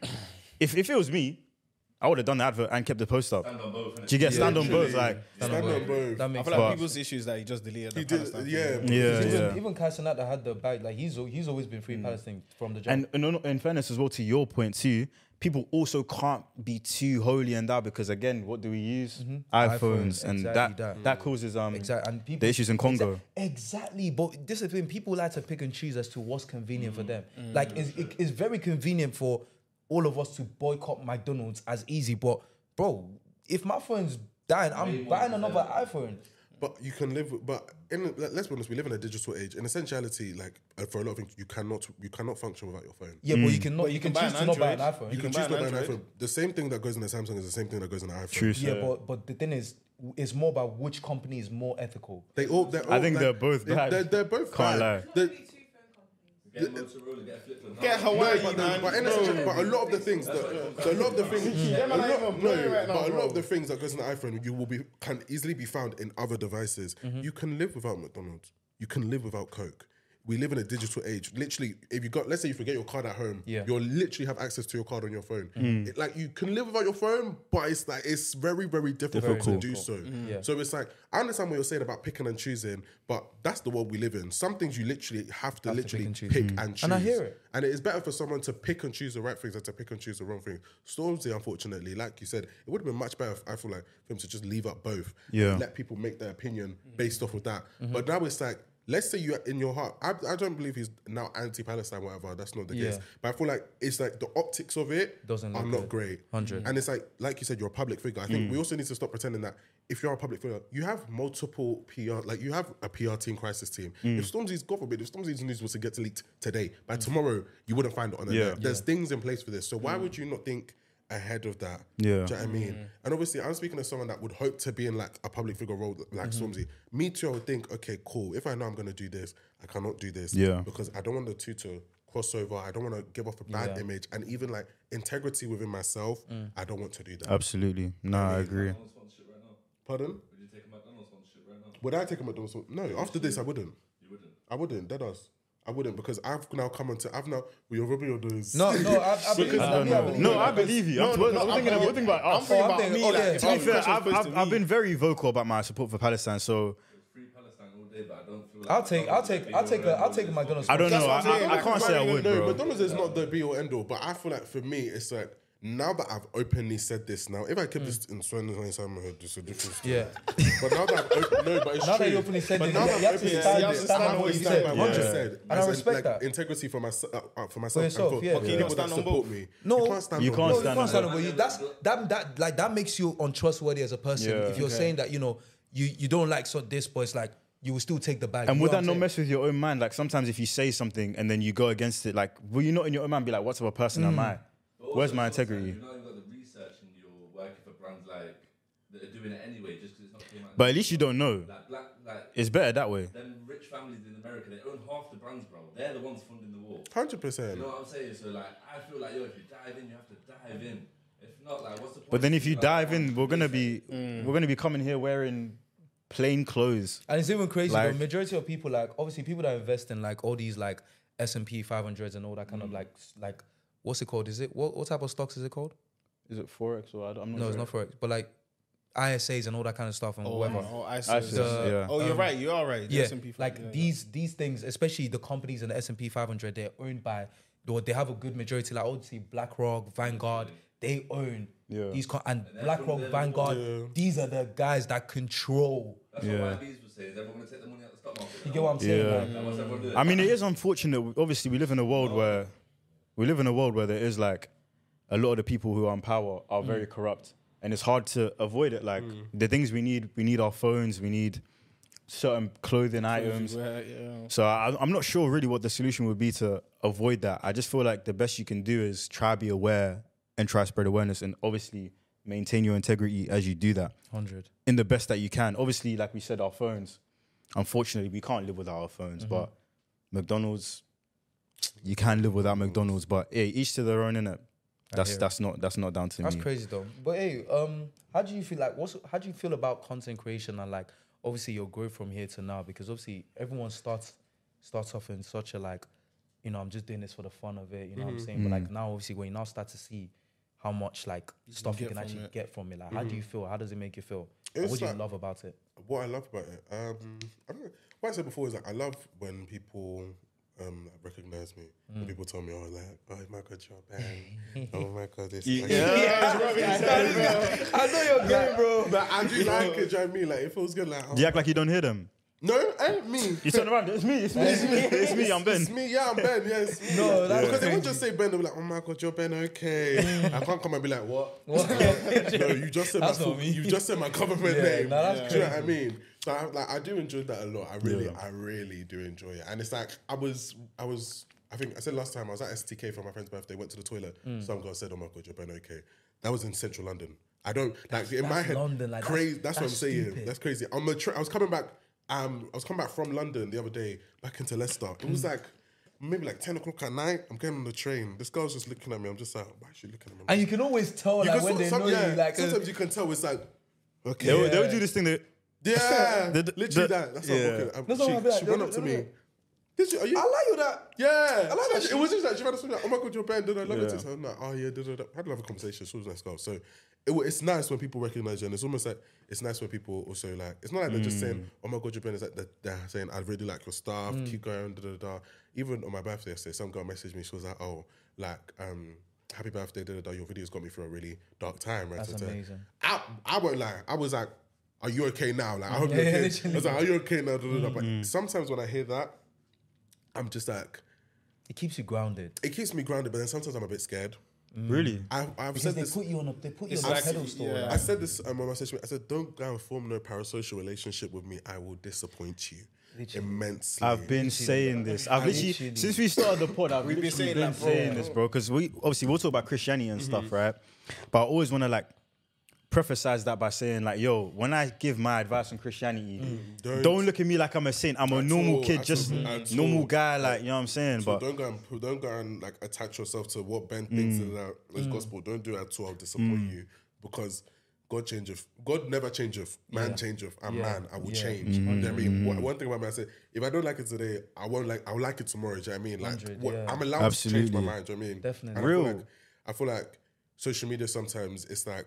if it was me, I would have done the advert and kept the post up. Stand on both, innit? Do you get stand on both? Like, Stand on both. That I makes feel like But- people's issues that he just deleted the He did, Palestine thing. yeah. Even Kai Cenat had the bag. Like he's always been Free Palestine from the jump. and in fairness as well to your point too, people also can't be too holy and that because again, what do we use? iPhones, and exactly that causes Exactly, and people, the issues in Congo. Exactly, but this is the thing. People like to pick and choose as to what's convenient for them. Like, it's very convenient for all of us to boycott McDonald's as easy. But bro, if my phone's dying, I'm buying another iPhone. But you can live with, let's be honest, we live in a digital age. In essentiality, like for a lot of things, you cannot function without your phone. Yeah, but you can not. You can buy choose an to not buy an Android. iPhone. You can choose not to buy an iPhone. The same thing that goes in the Samsung is the same thing that goes in the iPhone. True. Yeah, but the thing is, it's more about which company is more ethical. They're all I think they're both bad. They're both Can't bad. lie. They're- Get a Motorola, get a flip phone. Get No, Hawaii, but, man. but, in essential, but a lot of the things that, so a lot of the things, Them a are not lot, even blurry right now, but a lot bro. of the things that goes in the iPhone, can easily be found in other devices. You can live without McDonald's. You can live without Coke. We live in a digital age. Literally, if you got, let's say you forget your card at home, you'll literally have access to your card on your phone. Like you can live without your phone, but it's very, very difficult to do so. So it's like, I understand what you're saying about picking and choosing, but that's the world we live in. Some things you literally have to literally pick and choose. And I hear it. And it is better for someone to pick and choose the right things than to pick and choose the wrong things. Stormzy, unfortunately, like you said, it would have been much better, I feel like, for him to just leave up both. Yeah. And let people make their opinion based off of that. But now it's like, let's say you in your heart, I don't believe he's now anti-Palestine, whatever. That's not the case. But I feel like it's like the optics of it Doesn't are look not good. great. 100. And it's like you said, you're a public figure. I think we also need to stop pretending that if you're a public figure, you have multiple PR, like you have a PR team, crisis team. If Stormzy's, God forbid, if Stormzy's news was to get leaked today, by tomorrow, you wouldn't find it on the net. There's things in place for this. So why would you not think ahead of that? Yeah. Do you know what I mean? And obviously, I'm speaking as someone that would hope to be in like a public figure role like Stormzy. Me too, I would think, okay, cool. If I know I'm going to do this, I cannot do this. Yeah. Because I don't want the two to cross over. I don't want to give off a bad image. And even like integrity within myself, I don't want to do that. Absolutely. No, I agree. McDonald's sponsorship right now. Pardon? Would you take a McDonald's sponsorship right now? Would I take a McDonald's? No, after this, I wouldn't. You wouldn't. I wouldn't. Dead us. I wouldn't because I've now come onto. You're rubbing your nose. No, I believe that. No, I believe you. I'm thinking about I'm us. thinking I'm about thinking- me. oh, like, yeah. if To be I'm fair, questions posed to I've me- been very vocal about my support for Palestine, so Free Palestine all day, but I don't feel like I'll take a McDonald's. I don't know. That's what I'm saying. I can't say I would, No, bro. McDonald's is not the be or end all, but I feel like for me, it's like now that I've openly said this. Now, if I kept this in Swansea, it's a different story. Yeah. But now that but it's Now true. that you openly said but this, now you that have I've to openly stand- said this, stand I on know what you stand said. by what you Yeah. said. And I As in, respect like, that. integrity for myself For yourself, and for yeah. people You don't that stand on support both. me. No, you can't stand you on can't both. stand can't on stand both. on both. That makes you untrustworthy as a person. Yeah. If you're saying that you don't like this, but it's like you will still take the bag. And You would know that what not I'm mess with your own mind? Like sometimes if you say something and then you go against it, like will you not in your own mind be like, what type of person am I? But Where's also my sometimes integrity? You've not even got the research and you're working for brands like that are doing it anyway just because it's not came out. But at least you don't know. Like It's better that way. them rich families in America, they own half the brands, bro. They're the ones funding the war. 100%. You know what I'm saying? So like, I feel like if you dive in, you have to dive in. If not, like, what's the point? But then if you Like, dive in, we're gonna be coming here wearing plain clothes. And it's even crazy. Like- The majority of people, like obviously people that invest in like all these like S&P 500s and all that kind of like what's it called? Is it what type of stocks is it called? Is it Forex or I'm not No, it's not forex, but like ISAs and all that kind of stuff and whatever. ISIS, yeah. Oh, you're right. You are right. The Yeah, S&P like these things, especially the companies in the S&P 500, they're owned by, they have a good majority. Like obviously BlackRock, Vanguard, they own these and BlackRock, Vanguard. These are the guys that control. That's what YBs was saying. Is everyone going to take the money out of the stock market? You get what I'm saying? Yeah. Like, Like, what's everyone doing? I mean, it is unfortunate. Obviously, we live in a world where there is like a lot of the people who are in power are very corrupt, and it's hard to avoid it. Like the things we need our phones, we need certain clothing items. So I'm not sure really what the solution would be to avoid that. I just feel like the best you can do is try be aware and try spread awareness, and obviously maintain your integrity as you do that 100. in the best that you can. Obviously, like we said, our phones. Unfortunately, we can't live without our phones, but McDonald's, you can live without McDonald's. But hey, each to their own, innit? That's not down to That's me. crazy though. But hey, how do you feel like? How do you feel about content creation and like obviously your growth from here to now? Because obviously everyone starts off in such a like, I'm just doing this for the fun of it. You know what I'm saying? But like now, obviously, when you now start to see how much like stuff you can actually get from it, like how do you feel? How does it make you feel? What do you love about it? What I love about it, I don't know. What I said before is like I love when people recognize me. When people tell me, oh my god, you're bad. Oh my god, this. I know you're good, bro. But I do like it. Do you know what I mean? Like it feels good. Like Do you act like you don't hear them? no, ain't me. You turn around. It's me. I'm Ben. It's me, yeah, I'm Ben, yes. No, that's because they won't crazy. just say Ben, they'll be like, oh my god, you're Ben, okay. I can't come and be like, what? No, you just said That's my not me. you just said my government Yeah, name. no, that's Do you know what I mean? So I do enjoy that a lot. I really do enjoy it. And it's like I think I said last time I was at STK for my friend's birthday, went to the toilet, some girl said, oh my god, you're Ben, okay. That was in central London. I don't like in my That's head London, like, crazy. that's That's what I'm saying. stupid. That's crazy. I was coming back. I was coming back from London the other day, back into Leicester. It was like maybe like 10 o'clock at night. I'm getting on the train. This girl's just looking at me. I'm just like, why is she looking at me? And you can always tell You like can when they know you like. sometimes you can tell it's like, okay, They would do this thing that. yeah, The- literally the- that. That's yeah. not okay. That's what I'll be like, She went no, up to no, me. no. Did you? Are you? I like you that. Yeah, I like that It was just like she ran up to me like, oh my god, you're Ben. I love it. Yeah. So I'm like, oh yeah. Had to have a conversation. She was a nice girl. So it's nice when people recognize you, and it's almost like it's nice when people also like. It's not like they're just saying, oh my god, you're Ben. It's like they're saying, I really like your stuff. Keep going. Even on my birthday yesterday, some girl messaged me. She was like, oh, like happy birthday. Your videos got me through a really dark time. Right? That's amazing. I won't lie. I was like, are you okay now? Like, I hope you're okay. I was like, are you okay now? But sometimes when I hear that, I'm just like, It keeps you grounded. it keeps me grounded, but then sometimes I'm a bit scared. Really? I've Because said they this. put you on a pedestal. yeah. I said this on my social media. I said, don't go and form no parasocial relationship with me. I will disappoint you immensely. I've been saying this. I've literally since we started the pod. We've been saying this, bro. Because we'll talk about Christianity and stuff, right? But I always want to like preface that by saying like, yo, when I give my advice on Christianity, don't look at me like I'm a saint. I'm a normal kid, just normal guy, like, you know what I'm saying. So But don't go and like attach yourself to what Ben thinks is gospel. Don't do it at all. I'll disappoint you because God changeth. God never changeth. Man changeth. I'm man. I will change. You know what I mean? One thing about me, I said, if I don't like it today, I'll like it tomorrow. Do you know what I mean? Like, I'm allowed to change my mind. Do you know what I mean? Definitely. And I feel like social media sometimes it's like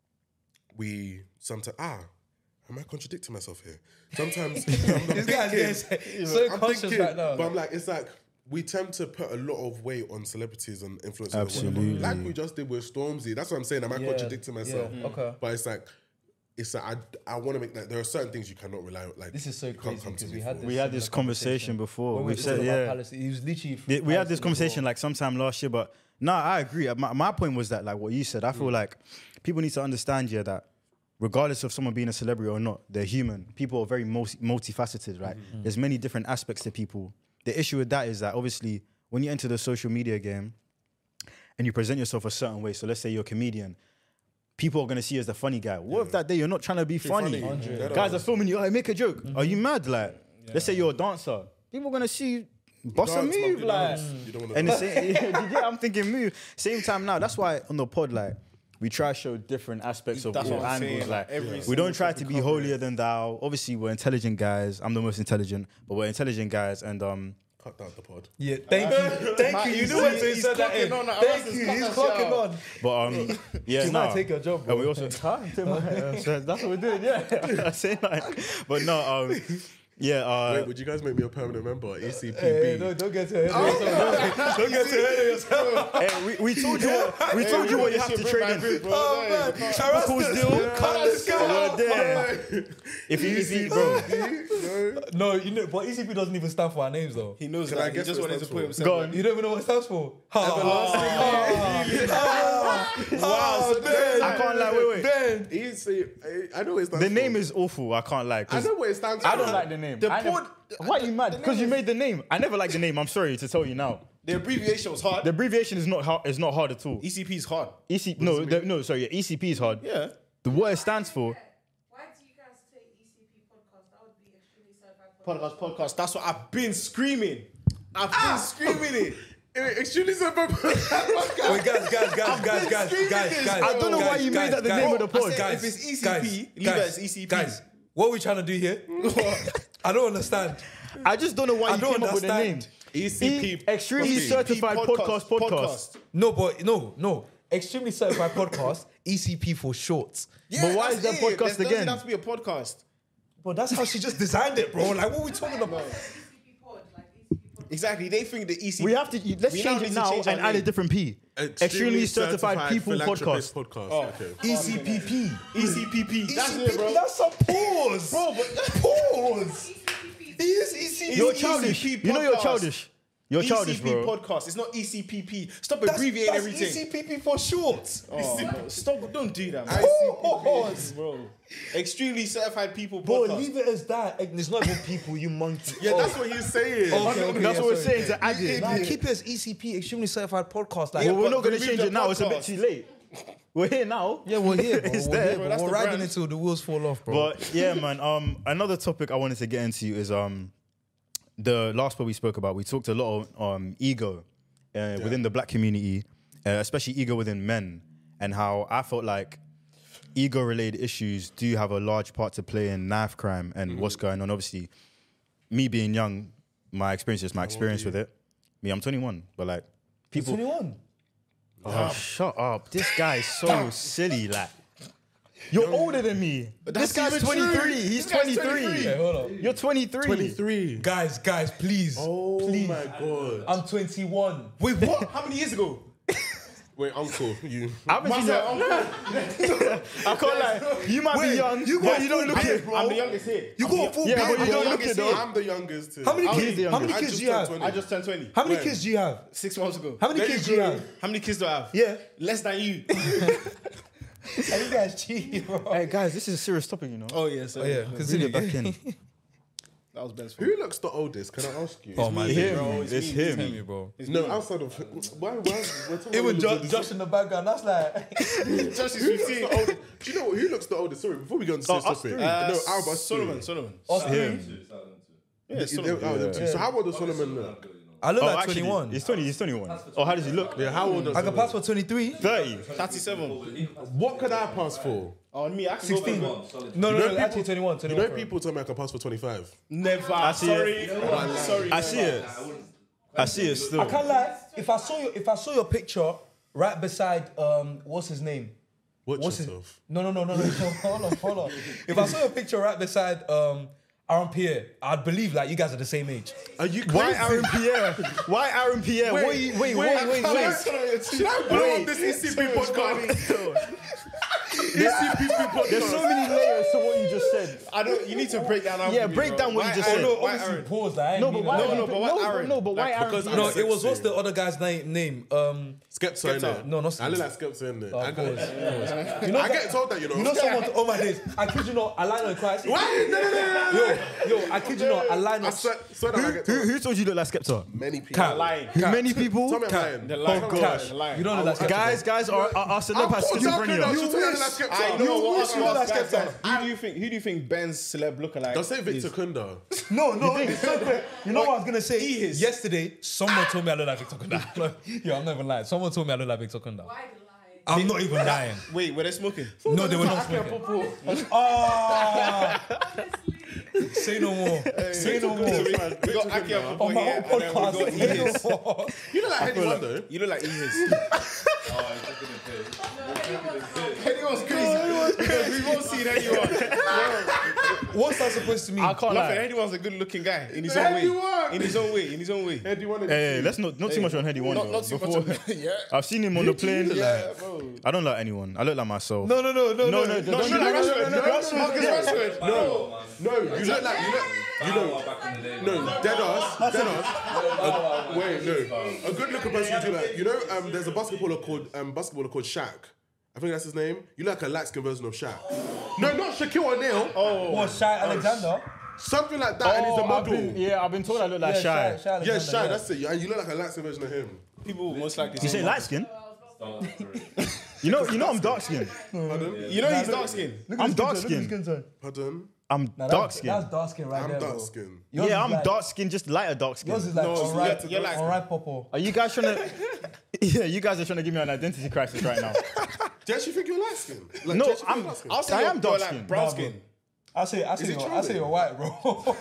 am I contradicting myself here? Sometimes This guy's so conscious right now. but I'm like, it's like we tend to put a lot of weight on celebrities and influencers. Absolutely. Like we just did with Stormzy. That's what I'm saying. Am I contradicting myself? Yeah, okay. But it's like I want to make that there are certain things you cannot rely on. Like This is so you can't crazy come to because me we for. had this conversation before. When we We've said, talked about yeah. Palace, it was literally. we had this conversation like sometime last year. But no, I agree. My point was that like what you said. I feel like people need to understand that regardless of someone being a celebrity or not, they're human. People are very multifaceted, right? There's many different aspects to people. The issue with that is that obviously when you enter the social media game and you present yourself a certain way, so let's say you're a comedian, people are going to see you as the funny guy. What if that day you're not trying to be funny? Guys are filming you, make a joke. Are you mad? Like, let's say you're a dancer. People are going to see you bust a Dance, move. man, Like, you don't wanna and the dance. same, I'm thinking move. Same time now. That's why on the pod, like, we try to show different aspects of That's all what I'm angles. saying, Like, every we don't single try to topic be covered. holier than thou. Obviously, we're intelligent guys. I'm the most intelligent, but we're intelligent guys. And Cut out the pod. Yeah, thank you. You know when to insert that in. Thank you. He's clocking on. but yeah, You no. might take your job, bro. And we also so that's what we're doing. Yeah, saying like, but no. Yeah. Wait, would you guys make me a permanent member? ECPB. Hey, no, don't get too ahead of yourself. Don't get too ahead of yourself. Hey, we told you what you have to trade in. Oh man, cut this guy. There. If you bro. No, you know, but ECP doesn't even stand for our names though. He knows Can I that. He guess just what it wanted to stands put for? himself. Go on. You don't even know what it stands for. Wow, Ben. I can't lie. Wait. Ben. I know what it stands The for. name is awful. I can't lie. I 'cause know what it stands for. I don't like the name. Why are you mad? Because you made the name. I never liked the name. I'm sorry to tell you now. The abbreviation was hard. The abbreviation is not hard. It's not hard at all. ECP is hard. ECP is hard. Yeah. The word it stands for. Why do you guys say ECP podcast? That would be extremely certified Podcast. That's what I've been screaming. I've been screaming it. Extremely simple. Wait, guys. I don't know why you made that the name of the pod. If it's ECP, leave it as ECP. Guys, what are we trying to do here? I don't understand. I just don't know why I you don't came up with the name. ECP. Extremely certified podcast. No. Extremely certified podcast. ECP for short. But why is that podcast There again? doesn't have to be a podcast. But that's how she just designed it, bro. Like, what are we talking about? ECP pod, like ECP pod. Exactly. They think the ECP. We have to. Let's We change now it need to now change our and add a name. different P. Extremely certified people philanthropist podcast. Okay. ECPP. ECPP. That's it, bro. That's some pause. Bro, but Pause. ECP. He is ECP. You're childish. ECP You know you're podcast. childish. You're childish, ECP bro. podcast. It's not ECPP. Stop abbreviating everything. ECPP for short. Oh, no. Stop. Don't do that, man. Pause. Bro. Extremely certified people Bro, podcast. leave it as that. It's not even people, you monkey. Yeah, that's what he's saying. Okay, That's what we're sorry. saying to add it. Nah, keep it as ECP, Extremely Certified Podcast. Like, Well, we're but not going to remove change the it now. It's a bit podcast. too late. We're here now. yeah, we're here, bro. It's We're there, here, bro. bro. That's We're the riding brand. until the wheels fall off, bro. But yeah, man. Another topic I wanted to get into is the last part we spoke about. We talked a lot of ego within the black community, especially ego within men, and how I felt like ego-related issues do have a large part to play in knife crime and what's going on. Obviously, me being young, my experience is my experience with it. Me, I'm 21, but like people. 21. Oh, shut up! This guy is so silly. Like, you're older than me. This guy's 23. He's 23. Hey, hold on. You're 23. 23. Guys, please. Oh please. my god. I'm 21. Wait, what? How many years ago? Wait, uncle, you. I haven't seen your I can't lie. You might be young, but you don't look it. I'm the youngest here. You got a full Yeah, beard, but you bro. don't look it though. I'm the youngest too. How many How kids? old is the How many youngest? kids do you have? I just turned 20. How many When? kids do you have? 6 months ago. How many There kids you do you go. have? How many kids do I have? Yeah. Less than you. Hey, you guys cheat, bro. Hey guys, this is a serious topic, you know. Oh, yeah. So Oh yeah, Bring continue. it back in. That was Ben's fault. Who looks the oldest? Can I ask you? Oh my Him, god, it's him. bro. No, outside of why we're talking It was about Josh in the background. That's like. Josh is who looks 15. the oldest? Do you know what? Who looks the oldest? Sorry, before we go into this us topic. three. No, Alba Solomon. Him. Yeah, Solomon. So how old does Solomon look? I look Oh, like actually, 21. He's 20. He's 21. Oh, how does he look? Yeah, how old does I can Solomon pass for 23. 30. 37. What could I pass for? On me, I can 16. go No, You know actually people- 21. You 21 know, people tell me I can pass for 25. Never. I see Sorry. it. Sorry. I see it. I see it still. I can't lie. If I saw your picture right beside what's his name? Watch What's his? yourself. No. Hold on. If I saw your picture right beside Aaron Pierre, I'd believe like you guys are the same age. Are you crazy? Why Aaron Pierre? Why Aaron Pierre? Wait. Should I blow up this ECP podcast? ECP podcast. There's so many layers to what you just said. I don't. You need to break down. Aaron Yeah, for me, break bro. down what you Why just Aaron? said. Why Obviously, Aaron? pause that. No, but why? but why Aaron? No, but why Aaron? because Pierre? No, I'm it was sexy. what's the other guy's name? Skepta, innit? No, not I look like Skepta in there. I course. get told that, you know. You know someone? Oh my days! I kid you not. Alina and Christ. Why? No. Yo, I kid you not. Alina. I swear that I get told. Who told you look like Skepta? Many people. Cat. Lying. Who many people? Tell me I'm lying. They're lying. Oh, gosh. They're lying. You don't know that. Guys, our celeb has schizophrenia. I know You what wish I'm you were like asking, Skepta. guys. Who do you think Ben's celeb lookalike? Don't say Victor is? Kunda. No. It's so great. You know what I was gonna say? Yesterday, someone told me I look like Victor Kunda. Yo, I'm not even lying. Someone told me I look like Victor Kunda. Why the lie? I'm not even lying. Wait, were they smoking? No, they were not smoking. Say no more. Say no more. We got Aki up On my own and then we got podcast. Ehis. You look like Heady One though. You look like Ehis. Anyone's crazy. Because we won't see anyone. What's that supposed to mean? I can't Nothing. lie. Anyone's a good looking guy in his own way. Anyone. In his own way. In his own way. Heady One. Hey, let's not too much on Heady One. Not though. too much. Before- Yeah. I've seen him on the plane. Yeah, bro. I don't like anyone. I look like myself. No. No, don't do that. Marcus Rashford. No, you look like no, dead ass. Wait, no, a good looking person you do like. You know, there's a basketballer called Shaq. I think that's his name. You look like a light skin version of Shaq. No, not Shaquille O'Neal. What? Shai Alexander? Something like that, and he's a model. I've been told I look like Shy. Shai Yeah, Alexander, Shaq. That's it. And you look like a light skin version of him. People will most likely You say light skin? You know I'm dark skin. You know he's dark skinned. I'm dark skin. Pardon? I'm dark skin. That's dark skin right I'm there, dark bro. skin. Yours Yeah, is I'm like- dark skin, just lighter dark skin. Yours is like alright, you're like- alright, Popo. Are you guys trying to? Yeah, you guys are trying to give me an identity crisis right now. Do you actually think you're light skin? Like, No, do you actually think I'm- you're light skin? I'll say I you're am dark like skinned. brown Nah, skin. I say you're white, bro.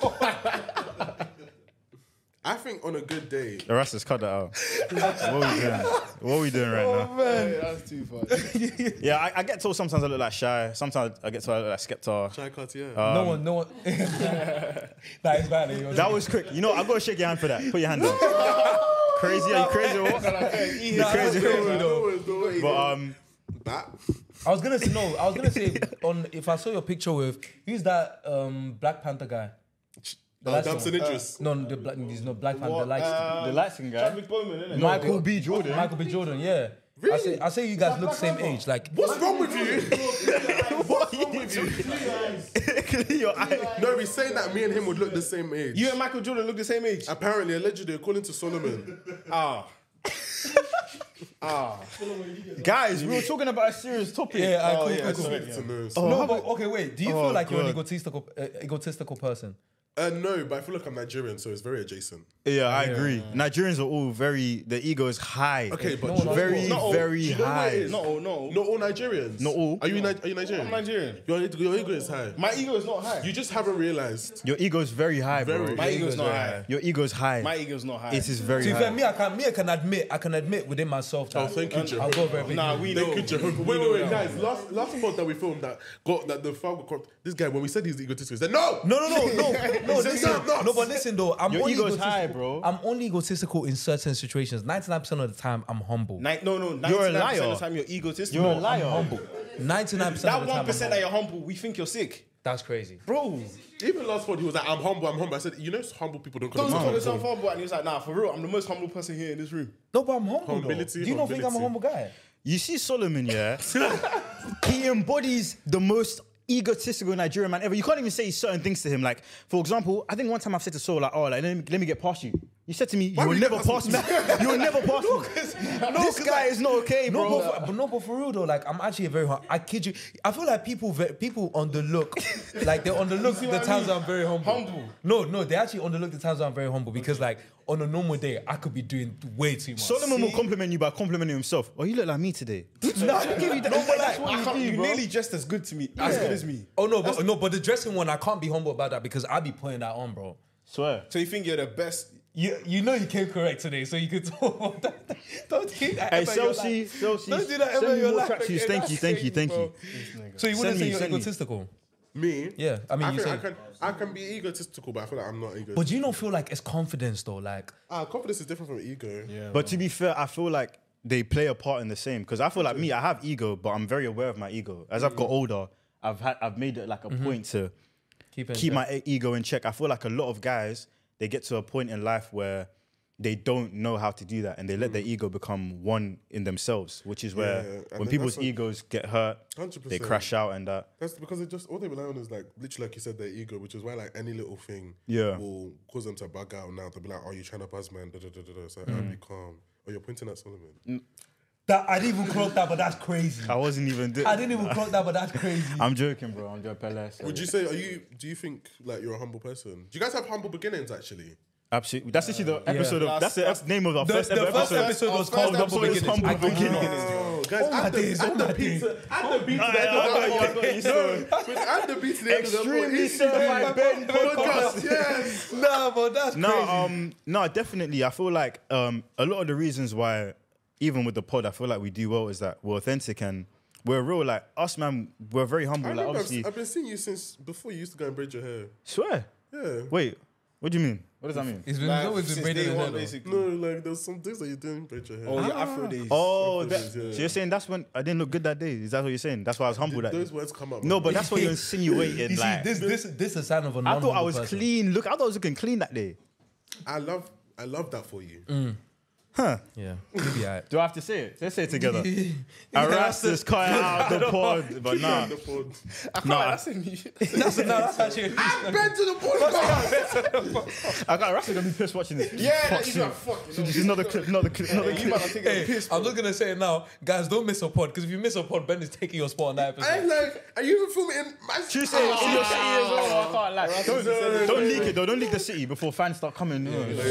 I think on a good day, Erastus, cut that out. What are we doing right now? That's too funny. Yeah, I get told sometimes I look like Shy. Sometimes I get told I look like Skepta. Shai Cartier. No one. That is bad. That was quick. You know, I've got to shake your hand for that. Put your hand down. Crazy? Are you crazy or what? You're crazy. But That. I was gonna say if I saw your picture with who's that Black Panther guy? Damson Idris. No, he's not Black Panther. the light skin guy, Chadwick Boseman, isn't it? Michael B. Jordan. Michael B. Jordan. Yeah. Really? I say you guys look the same age. Like What's wrong with you? What's wrong with you? Your eye. No, he's saying that me and him would look the same age. You and Michael Jordan look the same age. Apparently, allegedly, according to Solomon. Guys, we were talking about a serious topic. yeah, Oh, cool, yeah, cool, cool. cool. No, but okay, wait. Do you feel like you're an God. egotistical person? No, but I feel like I'm Nigerian, so it's very adjacent. Yeah, I agree. Nigerians are all the ego is high. Okay, but very, Not all. very Do you know what high. it is? No. Not all Nigerians. Not all. Are you Nigerian? I'm Nigerian. Your ego is high. My ego is not high. You just haven't realized. Your ego is very high, bro. Very. My ego is not high. Your ego is high. My ego is not high. It is very To be high. fair, I can admit within myself that Oh, thank you, I'll Jehovah. go very big. Nah, we know. Thank you, Jehovah. Wait, guys. Last pod that we filmed that the file got this guy, when we said he's egotistical, he said, no! No. No, but listen though, I'm Your only ego's egotistical. high, bro. I'm only egotistical in certain situations. 99% of the time, I'm humble. No, 99% You're a of liar. the time you're egotistical. You're a liar. I'm humble. 99% of the That time, 1% I'm that humble. you're humble, we think you're sick. That's crazy. Bro, Even last pod, he was like, I'm humble. I said, you know, humble people don't don't come call to yourself humble. And he was like, nah, for real, I'm the most humble person here in this room. No, but I'm humble though. Humility, Do you not think I'm a humble humility. guy? You see Solomon, yeah? He embodies the most egotistical Nigerian man ever. You can't even say certain things to him. Like, for example, I think one time I've said to Sol, like, oh, like, let me get past you. You said to me, you will would you never get pass past me. You will never pass me. This guy is not okay, bro. No, but for real though, like I'm actually a very. I kid you. I feel like people underlook, like they underlook the times I'm very humble. Humble. No, they actually underlook the times I'm very humble because like on a normal day I could be doing way too much. Solomon will compliment you by complimenting himself. Oh, you look like me today. No, I give you that. No, but like, You nearly just as good to me, as good as me. oh no, but the dressing one I can't be humble about that because I be putting that on, bro. Swear. So you think you're the best? You know you came correct today, so you could talk about that. Don't do that. Hey, ever in your Chelsea, life. Chelsea, Don't do that send ever in me your more life. tracksuits. again. Thank That's you, thank you, crazy, thank bro. you. So you wouldn't Send say me, you're send me. egotistical? Me? Yeah, I mean, you say. I can be egotistical, but I feel like I'm not egotistical. But do you not feel like it's confidence though? Like, Confidence is different from ego. Yeah. But to be fair, I feel like they play a part in the same. Because I feel like me, I have ego, but I'm very aware of my ego. As I've got older, I've made it like a point to keep it in keep check. my ego in check. I feel like a lot of guys, they get to a point in life where they don't know how to do that and they let their ego become one in themselves, which is where and when then people's that's a- egos get hurt, 100%. they crash out and that. That's because they just all they rely on is like literally like you said, their ego, which is why like any little thing Yeah. will cause them to bug out. Now they'll be like, "Oh, you trying to buzz, man?" Da, da, da, da, da. So I'll be calm. Oh, you're pointing at Solomon. That I didn't even clock that, but that's crazy. I wasn't even I didn't even clock that, but that's crazy. I'm joking, bro. I'm joking. Would you say do you think like you're a humble person? Do you guys have humble beginnings actually? Absolutely. That's actually the episode of. That's the name of our The first ever first episode. episode was Our called first Humble episode is Beginnings. Humble I kid you not. Beginnings. Guys, Oh my days, oh my days. Add the beat to the end of the Extremely certified Ben podcast. Yes. Nah, but that's crazy. No, definitely. I feel like a lot of the reasons why, even with the pod, I feel like we do well is that we're authentic and we're real. Like us, man, we're very humble. I Like remember obviously, I've been seeing you since before you used to go and braid your hair. swear. Yeah. Wait, what do you mean? What does that mean? He's Like, always been since braiding day his one, hair, though. basically. No, like there's some days that you didn't braid your hair. Oh, your Afro days. Oh, Afro that, days, yeah. so you're saying that's when I didn't look good that day? Is that what you're saying? That's why I was humble that day. Those words come up. No, man. but that's what you're insinuating. You see, Like, this is a sign of a I non-humble thought I was person. clean. Look, I thought I was looking clean that day. I love that for you. Yeah, maybe I. Do I have to say it? Let's say it together. Erastus cut it out the pod, but nah. That's actually. Bend to the podcast. I got Erastus gonna be pissed watching this. Yeah, Fuck he's you. like, fuck. So this is another clip, another clip, another You clip. might have taken a Hey, piss. I'm just gonna say it now, guys. Don't miss a pod because if you miss a pod, Ben is taking your spot on that I'm episode. like, are you even filming in my Tuesday, in your city as well. I can't lie. Don't leak it though. Don't leak the city before fans start coming.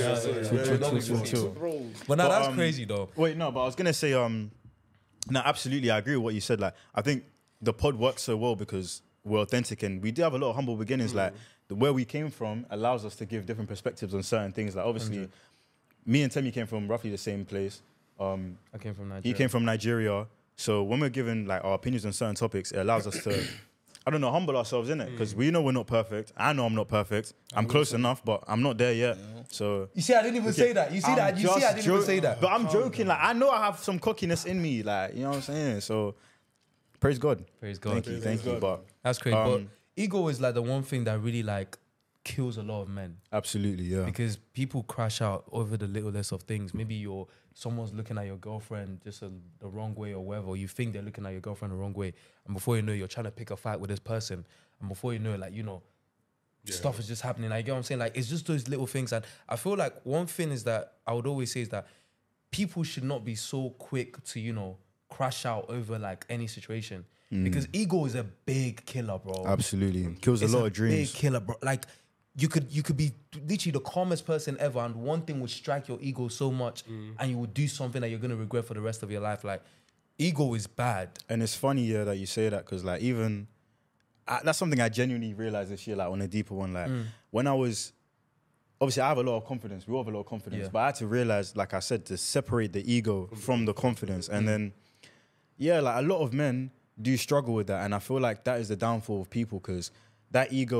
Chill. But now that's um, crazy though. Wait, no, but I was gonna say, no, absolutely, I agree with what you said. Like, I think the pod works so well because we're authentic and we do have a lot of humble beginnings. Like, where we came from allows us to give different perspectives on certain things. Like, obviously, me and Temi came from roughly the same place. I came from Nigeria. He came from Nigeria. So when we're giving like our opinions on certain topics, it allows us to, I don't know, humble ourselves, innit? Because we know we're not perfect. I know I'm not perfect. I'm close enough, but I'm not there yet. So You see, I didn't even say that. You see that? You see, I didn't even say that. But I'm joking. Like, I know I have some cockiness in me. Like, you know what I'm saying? So praise God. Praise God. Thank you. Thank you. But That's crazy. But ego is like the one thing that really like kills a lot of men absolutely, yeah. because people crash out over the littlest of things. Maybe someone's looking at your girlfriend just the wrong way or whatever. Or you think they're looking at your girlfriend the wrong way, and before you know, you're trying to pick a fight with this person, and before you know, like stuff is just happening. Like, you know what I'm saying? Like, it's just those little things. And I feel like one thing is that I would always say is that people should not be so quick to crash out over like any situation because ego is a big killer, bro. Absolutely. Kills a lot of dreams. Big killer, bro. Like you could be literally the calmest person ever, and one thing would strike your ego so much, and you would do something that you're gonna regret for the rest of your life. Like, ego is bad. And it's funny, yeah, that you say that because, like, even that's something I genuinely realized this year, like, on a deeper one. Like, when I was obviously, I have a lot of confidence. We all have a lot of confidence, but I had to realize, like I said, to separate the ego from the confidence, and then, yeah, like a lot of men do struggle with that, and I feel like that is the downfall of people because that ego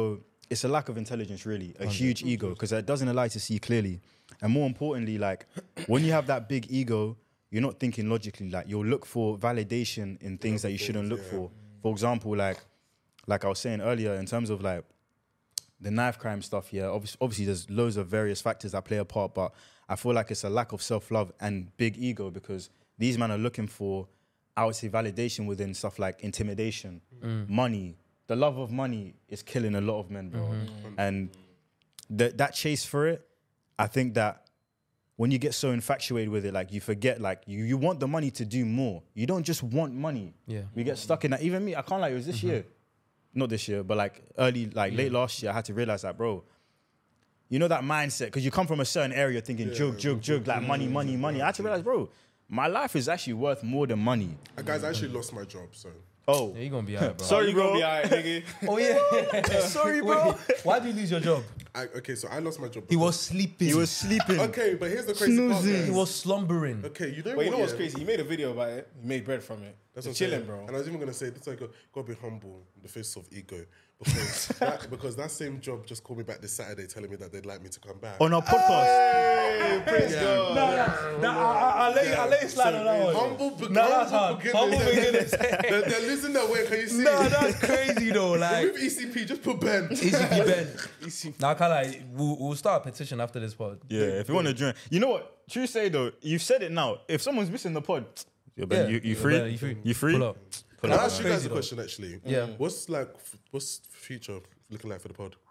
it's a lack of intelligence, really, a huge ego, because it doesn't allow you to see clearly. And more importantly, like when you have that big ego, you're not thinking logically. Like you'll look for validation in things that you shouldn't look for. For example, like I was saying earlier, in terms of like the knife crime stuff, yeah, obviously there's loads of various factors that play a part, but I feel like it's a lack of self-love and big ego, because these men are looking for, I would say, validation within stuff like intimidation, money. The love of money is killing a lot of men, bro. And that chase for it, I think that when you get so infatuated with it, like you forget, like you want the money to do more. You don't just want money. Yeah. We get stuck in that. Even me, I can't lie, it was this year. Not this year, but like late last year, I had to realize that, bro, you know that mindset, because you come from a certain area thinking jug, like money. I had to realize, bro, my life is actually worth more than money. Guys, I actually lost my job, so. Oh. Yeah, you're gonna be alright, bro. Sorry, You bro. gonna be alright, nigga. Oh yeah. Sorry, bro. Why did you lose your job? Okay, so I lost my job. He was sleeping. He was sleeping. Okay, but here's the crazy part. Snoozing. guys. He was slumbering. Okay, you know But what? you know what's yeah? crazy? He made a video about it. He made bread from it. That's It's what I'm chilling, saying. bro. And I was even gonna say this, like, gotta be humble in the face of ego, because that same job just called me back this Saturday, telling me that they'd like me to come back. On our podcast. Hey, praise God. I'll let you slide on that one. Humble beginners. Humble beginners. They're losing their way. Can you see? No, that's crazy though. Like With ECP, just put Ben. ECP Ben. Now, I can't lie. We'll start a petition after this pod. Yeah, if you want to join. You know what? True say though, you've said it now. If someone's missing the pod, yo, Ben, Yeah. you free? Ben, you free? You free? Pull up. Can I That's ask you guys crazy a though. question actually? Yeah. What's future looking like for the pod?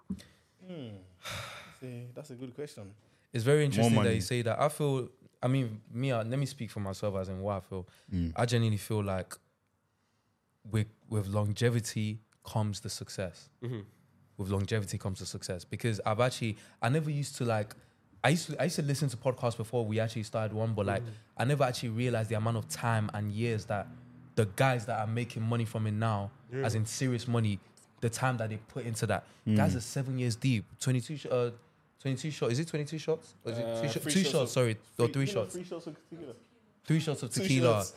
See, that's a good question. It's very interesting that money. you say that. I feel, I mean, let me speak for myself as in what I feel. I genuinely feel like with longevity comes the success. With longevity comes the success. Because I never used to like, I used to listen to podcasts before we actually started one, but like, I never actually realized the amount of time and years that the guys that are making money from it now, as in serious money, the time that they put into that. Guys are 7 years deep. 22 shots. Is it 22 shots? Or is it two shots, sorry. Or 3 shots. 3 shots of tequila. 3 shots of Two tequila. shots.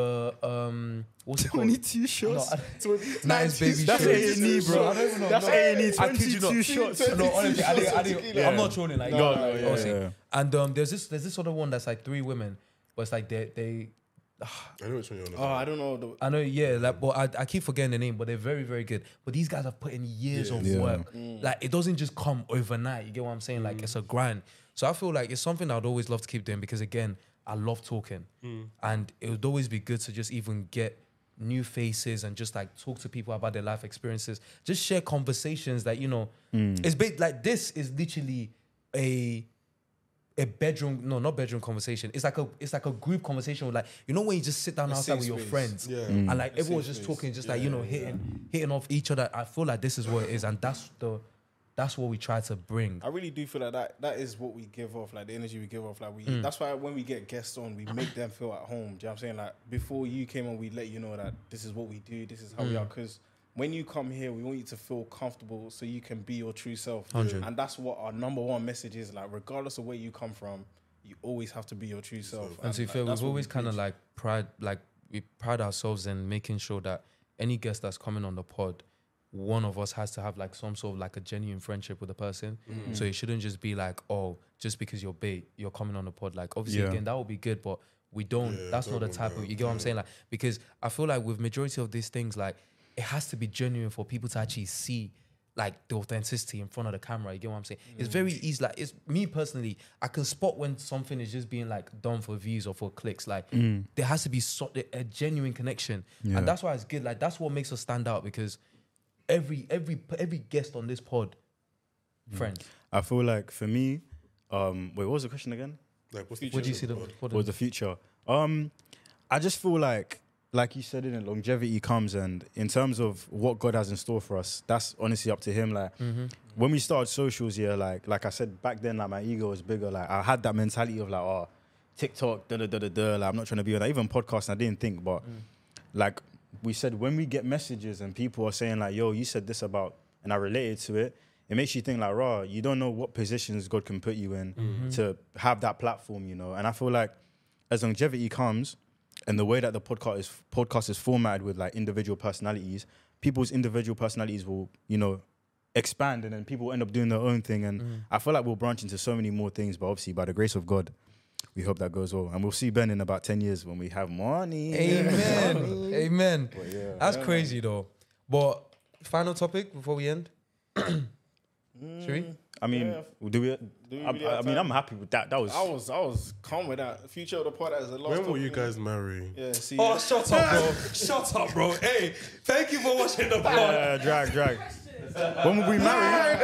The what's it called? 22 shots. Nice baby That's shots. A&E, bro. That's A&E. I kid you not. 22 shots. No, honestly, I'm not trolling. Like, No, honestly. yeah. And there's this other one that's like 3 women, but it's like they. I know which one you're on. Oh, I don't know. I know, yeah, like, but I keep forgetting the name, but they're very, very good. But these guys have put in years of work. Like, it doesn't just come overnight. You get what I'm saying? Like, it's a grind. So I feel like it's something I'd always love to keep doing because, again, I love talking. And it would always be good to just even get new faces and just like talk to people about their life experiences. Just share conversations that, you know, it's like this is literally a bedroom, no, not bedroom conversation. It's like a group conversation with, like, you know, when you just sit down outside with your friends and like everyone's just talking, just like, you know, hitting off each other. I feel like this is what it is, and that's what we try to bring. I really do feel like that is what we give off, like the energy we give off. Like that's why when we get guests on, we make them feel at home. Do you know what I'm saying? Like before you came on, we let you know that this is what we do, this is how we are. Because when you come here, we want you to feel comfortable so you can be your true self. 100. And that's what our number one message is. Like regardless of where you come from, you always have to be your true self. And to be fair, that's we've what always we kind of preach. we pride ourselves in making sure that any guest that's coming on the pod, one of us has to have like some sort of like a genuine friendship with the person. So it shouldn't just be like, oh, just because you're bait, you're coming on the pod. Like obviously again, that would be good, but we don't, that's not the type of, you get what I'm saying? Like, because I feel like with majority of these things, like it has to be genuine for people to actually see like the authenticity in front of the camera. You get what I'm saying? It's very easy. Like it's me personally, I can spot when something is just being like done for views or for clicks. Like there has to be a genuine connection. And that's why it's good. Like that's what makes us stand out, because every guest on this pod, friends. I feel like for me, wait, what was the question again? Like, what's the What do you future see of the the pod? pod? What was the future? I just feel like you said, in it, longevity comes, and in terms of what God has in store for us, that's honestly up to Him. Like when we started socials, like I said back then, like my ego was bigger. Like I had that mentality of like, oh, TikTok, like I'm not trying to be on that. Even podcasts, I didn't think, but like we said, when we get messages and people are saying like, yo, you said this about, and I related to it, it makes you think like, raw, you don't know what positions God can put you in to have that platform, you know. And I feel like as longevity comes, and the way that the podcast is formatted with like individual personalities, people's individual personalities will, you know, expand, and then people end up doing their own thing. And I feel like we'll branch into so many more things. But obviously, by the grace of God, we hope that goes well. And we'll see Ben in about 10 years when we have money. Amen. Amen. That's crazy though. But final topic before we end. Should we? I mean, do we? I mean, I'm happy with that. That was. I was calm with that. Future of the pod as a last. When will you guys marry? Yeah. See. Oh, shut up, bro. Shut up, bro. Hey, thank you for watching the pod. Drag. When will we marry?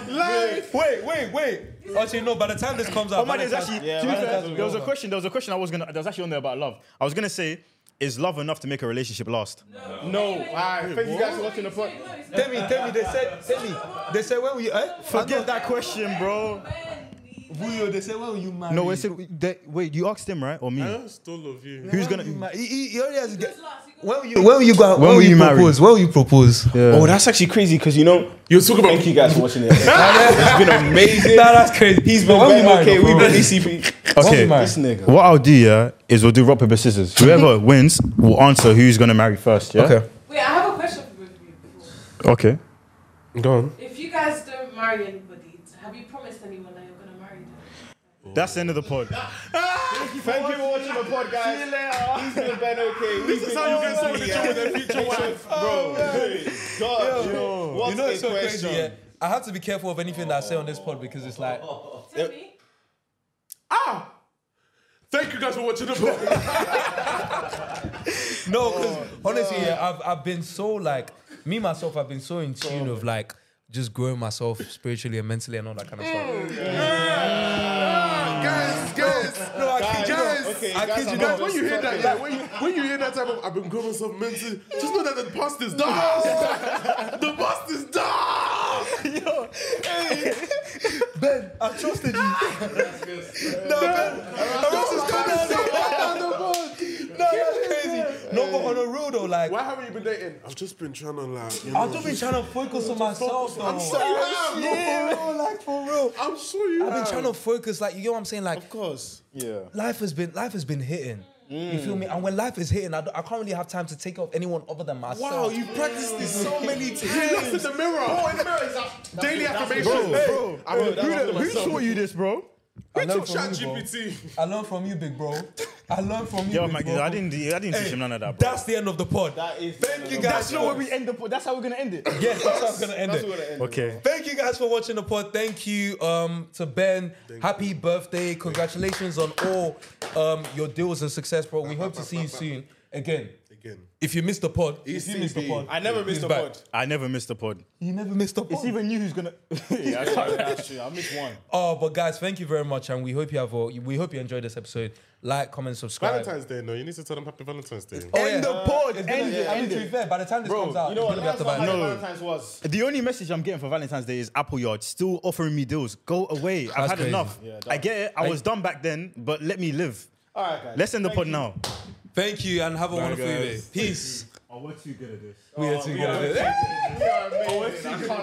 Wait. Actually, no. By the time this comes out, Oh man, there's actually. Yeah, to be fair, Valentine's there was a question. There was a question I was gonna. There was actually on there about love. I was gonna say, is love enough to make a relationship last? No. Alright. Thank you guys for watching the pod. Tell me. They said when will you? Forget that question, bro. They said when will you marry? No, wait. You asked him, right, or me? I still love you. Who's gonna? He only has to get. When will you go? When will you marry? propose? When will you propose? Yeah. Oh, that's actually crazy because You're talking about. Thank you guys for watching it. It's been amazing. Nah, that's crazy. He's been When will you very marry, okay. bro? We've been ECP. Okay. This nigga. What I'll do, is we'll do rock paper scissors. Whoever wins will answer who's gonna marry first. Yeah. Okay. Wait, I have a question for both of you before. Okay. Go on. If you guys don't marry anybody, have you promised anyone that you're gonna marry them? That's the end of the pod. Thank you for watching the pod, guys. See you later. He's been Ben okay. This is how you get someone to join with their future wife. Bro. God. What You know it's a so question. crazy. Yeah. I have to be careful of anything that I say on this pod because it's like. Tell me. Thank you guys for watching the pod. No, because honestly, yeah, I've been so like me myself. I've been so in tune of like just growing myself spiritually and mentally and all that kind of stuff. Guys. No, I kid you not. Okay, I guys, kid you I'm not. When you hear that, when you hear that type of I've been growing myself mentally, just know that the past is done. The past is done. Yo, hey, Ben, I trusted you. No, Ben, no, that's crazy. No, but on a real though, like Why haven't you been dating? I've just been trying to like. I've just been trying to focus on myself though. I'm sure you have. Yeah, bro, like for real. I'm sure you I've have. been trying to focus, like you know what I'm saying, like Of course. Yeah. life has been hitting. You feel me? And when life is hitting, I can't really have time to take off anyone other than myself. Wow, you've practiced this so many times. He looks in the mirror. Oh, in the mirror, daily affirmations. Bro, I'm gonna do that who myself. taught you this, bro? I Who learned took from you, bro. ChatGPT? I learned from you, big bro. I learned from you, Yo, big man, bro. I didn't teach him none of that, bro. That's the end of the pod. That is. Thank you guys. That's not where we end the pod. That's how we're gonna end it. Yes, that's how I'm gonna end it. Okay. Thank you guys for watching the pod. Thank you to Ben. Happy birthday. Congratulations on all your deals and success, bro. We hope to see you soon. Again, if you missed the pod, if you missed the pod, I never missed he's a back. pod. I never missed a pod. You never missed the pod. It's even you who's gonna. That's true. I missed one. Oh, but guys, thank you very much, and we hope you enjoyed this episode. Like, comment, subscribe. Valentine's Day, no. You need to tell them Happy Valentine's Day. Oh, End the pod. It's gonna- End it. I mean, End to be it. fair, by the time this comes out, You know what? it's gonna be after That's not how Valentine's. Valentine's was. The only message I'm getting for Valentine's Day is Apple Yard still offering me deals. Go away. I've had crazy. enough. Yeah, I get it. I was done back then, but let me live. All right, guys. Let's end the Thank pod you. now. Thank you, and have a wonderful guys. day. Peace. Oh, we're too good at this. We are too good at it. We are amazing.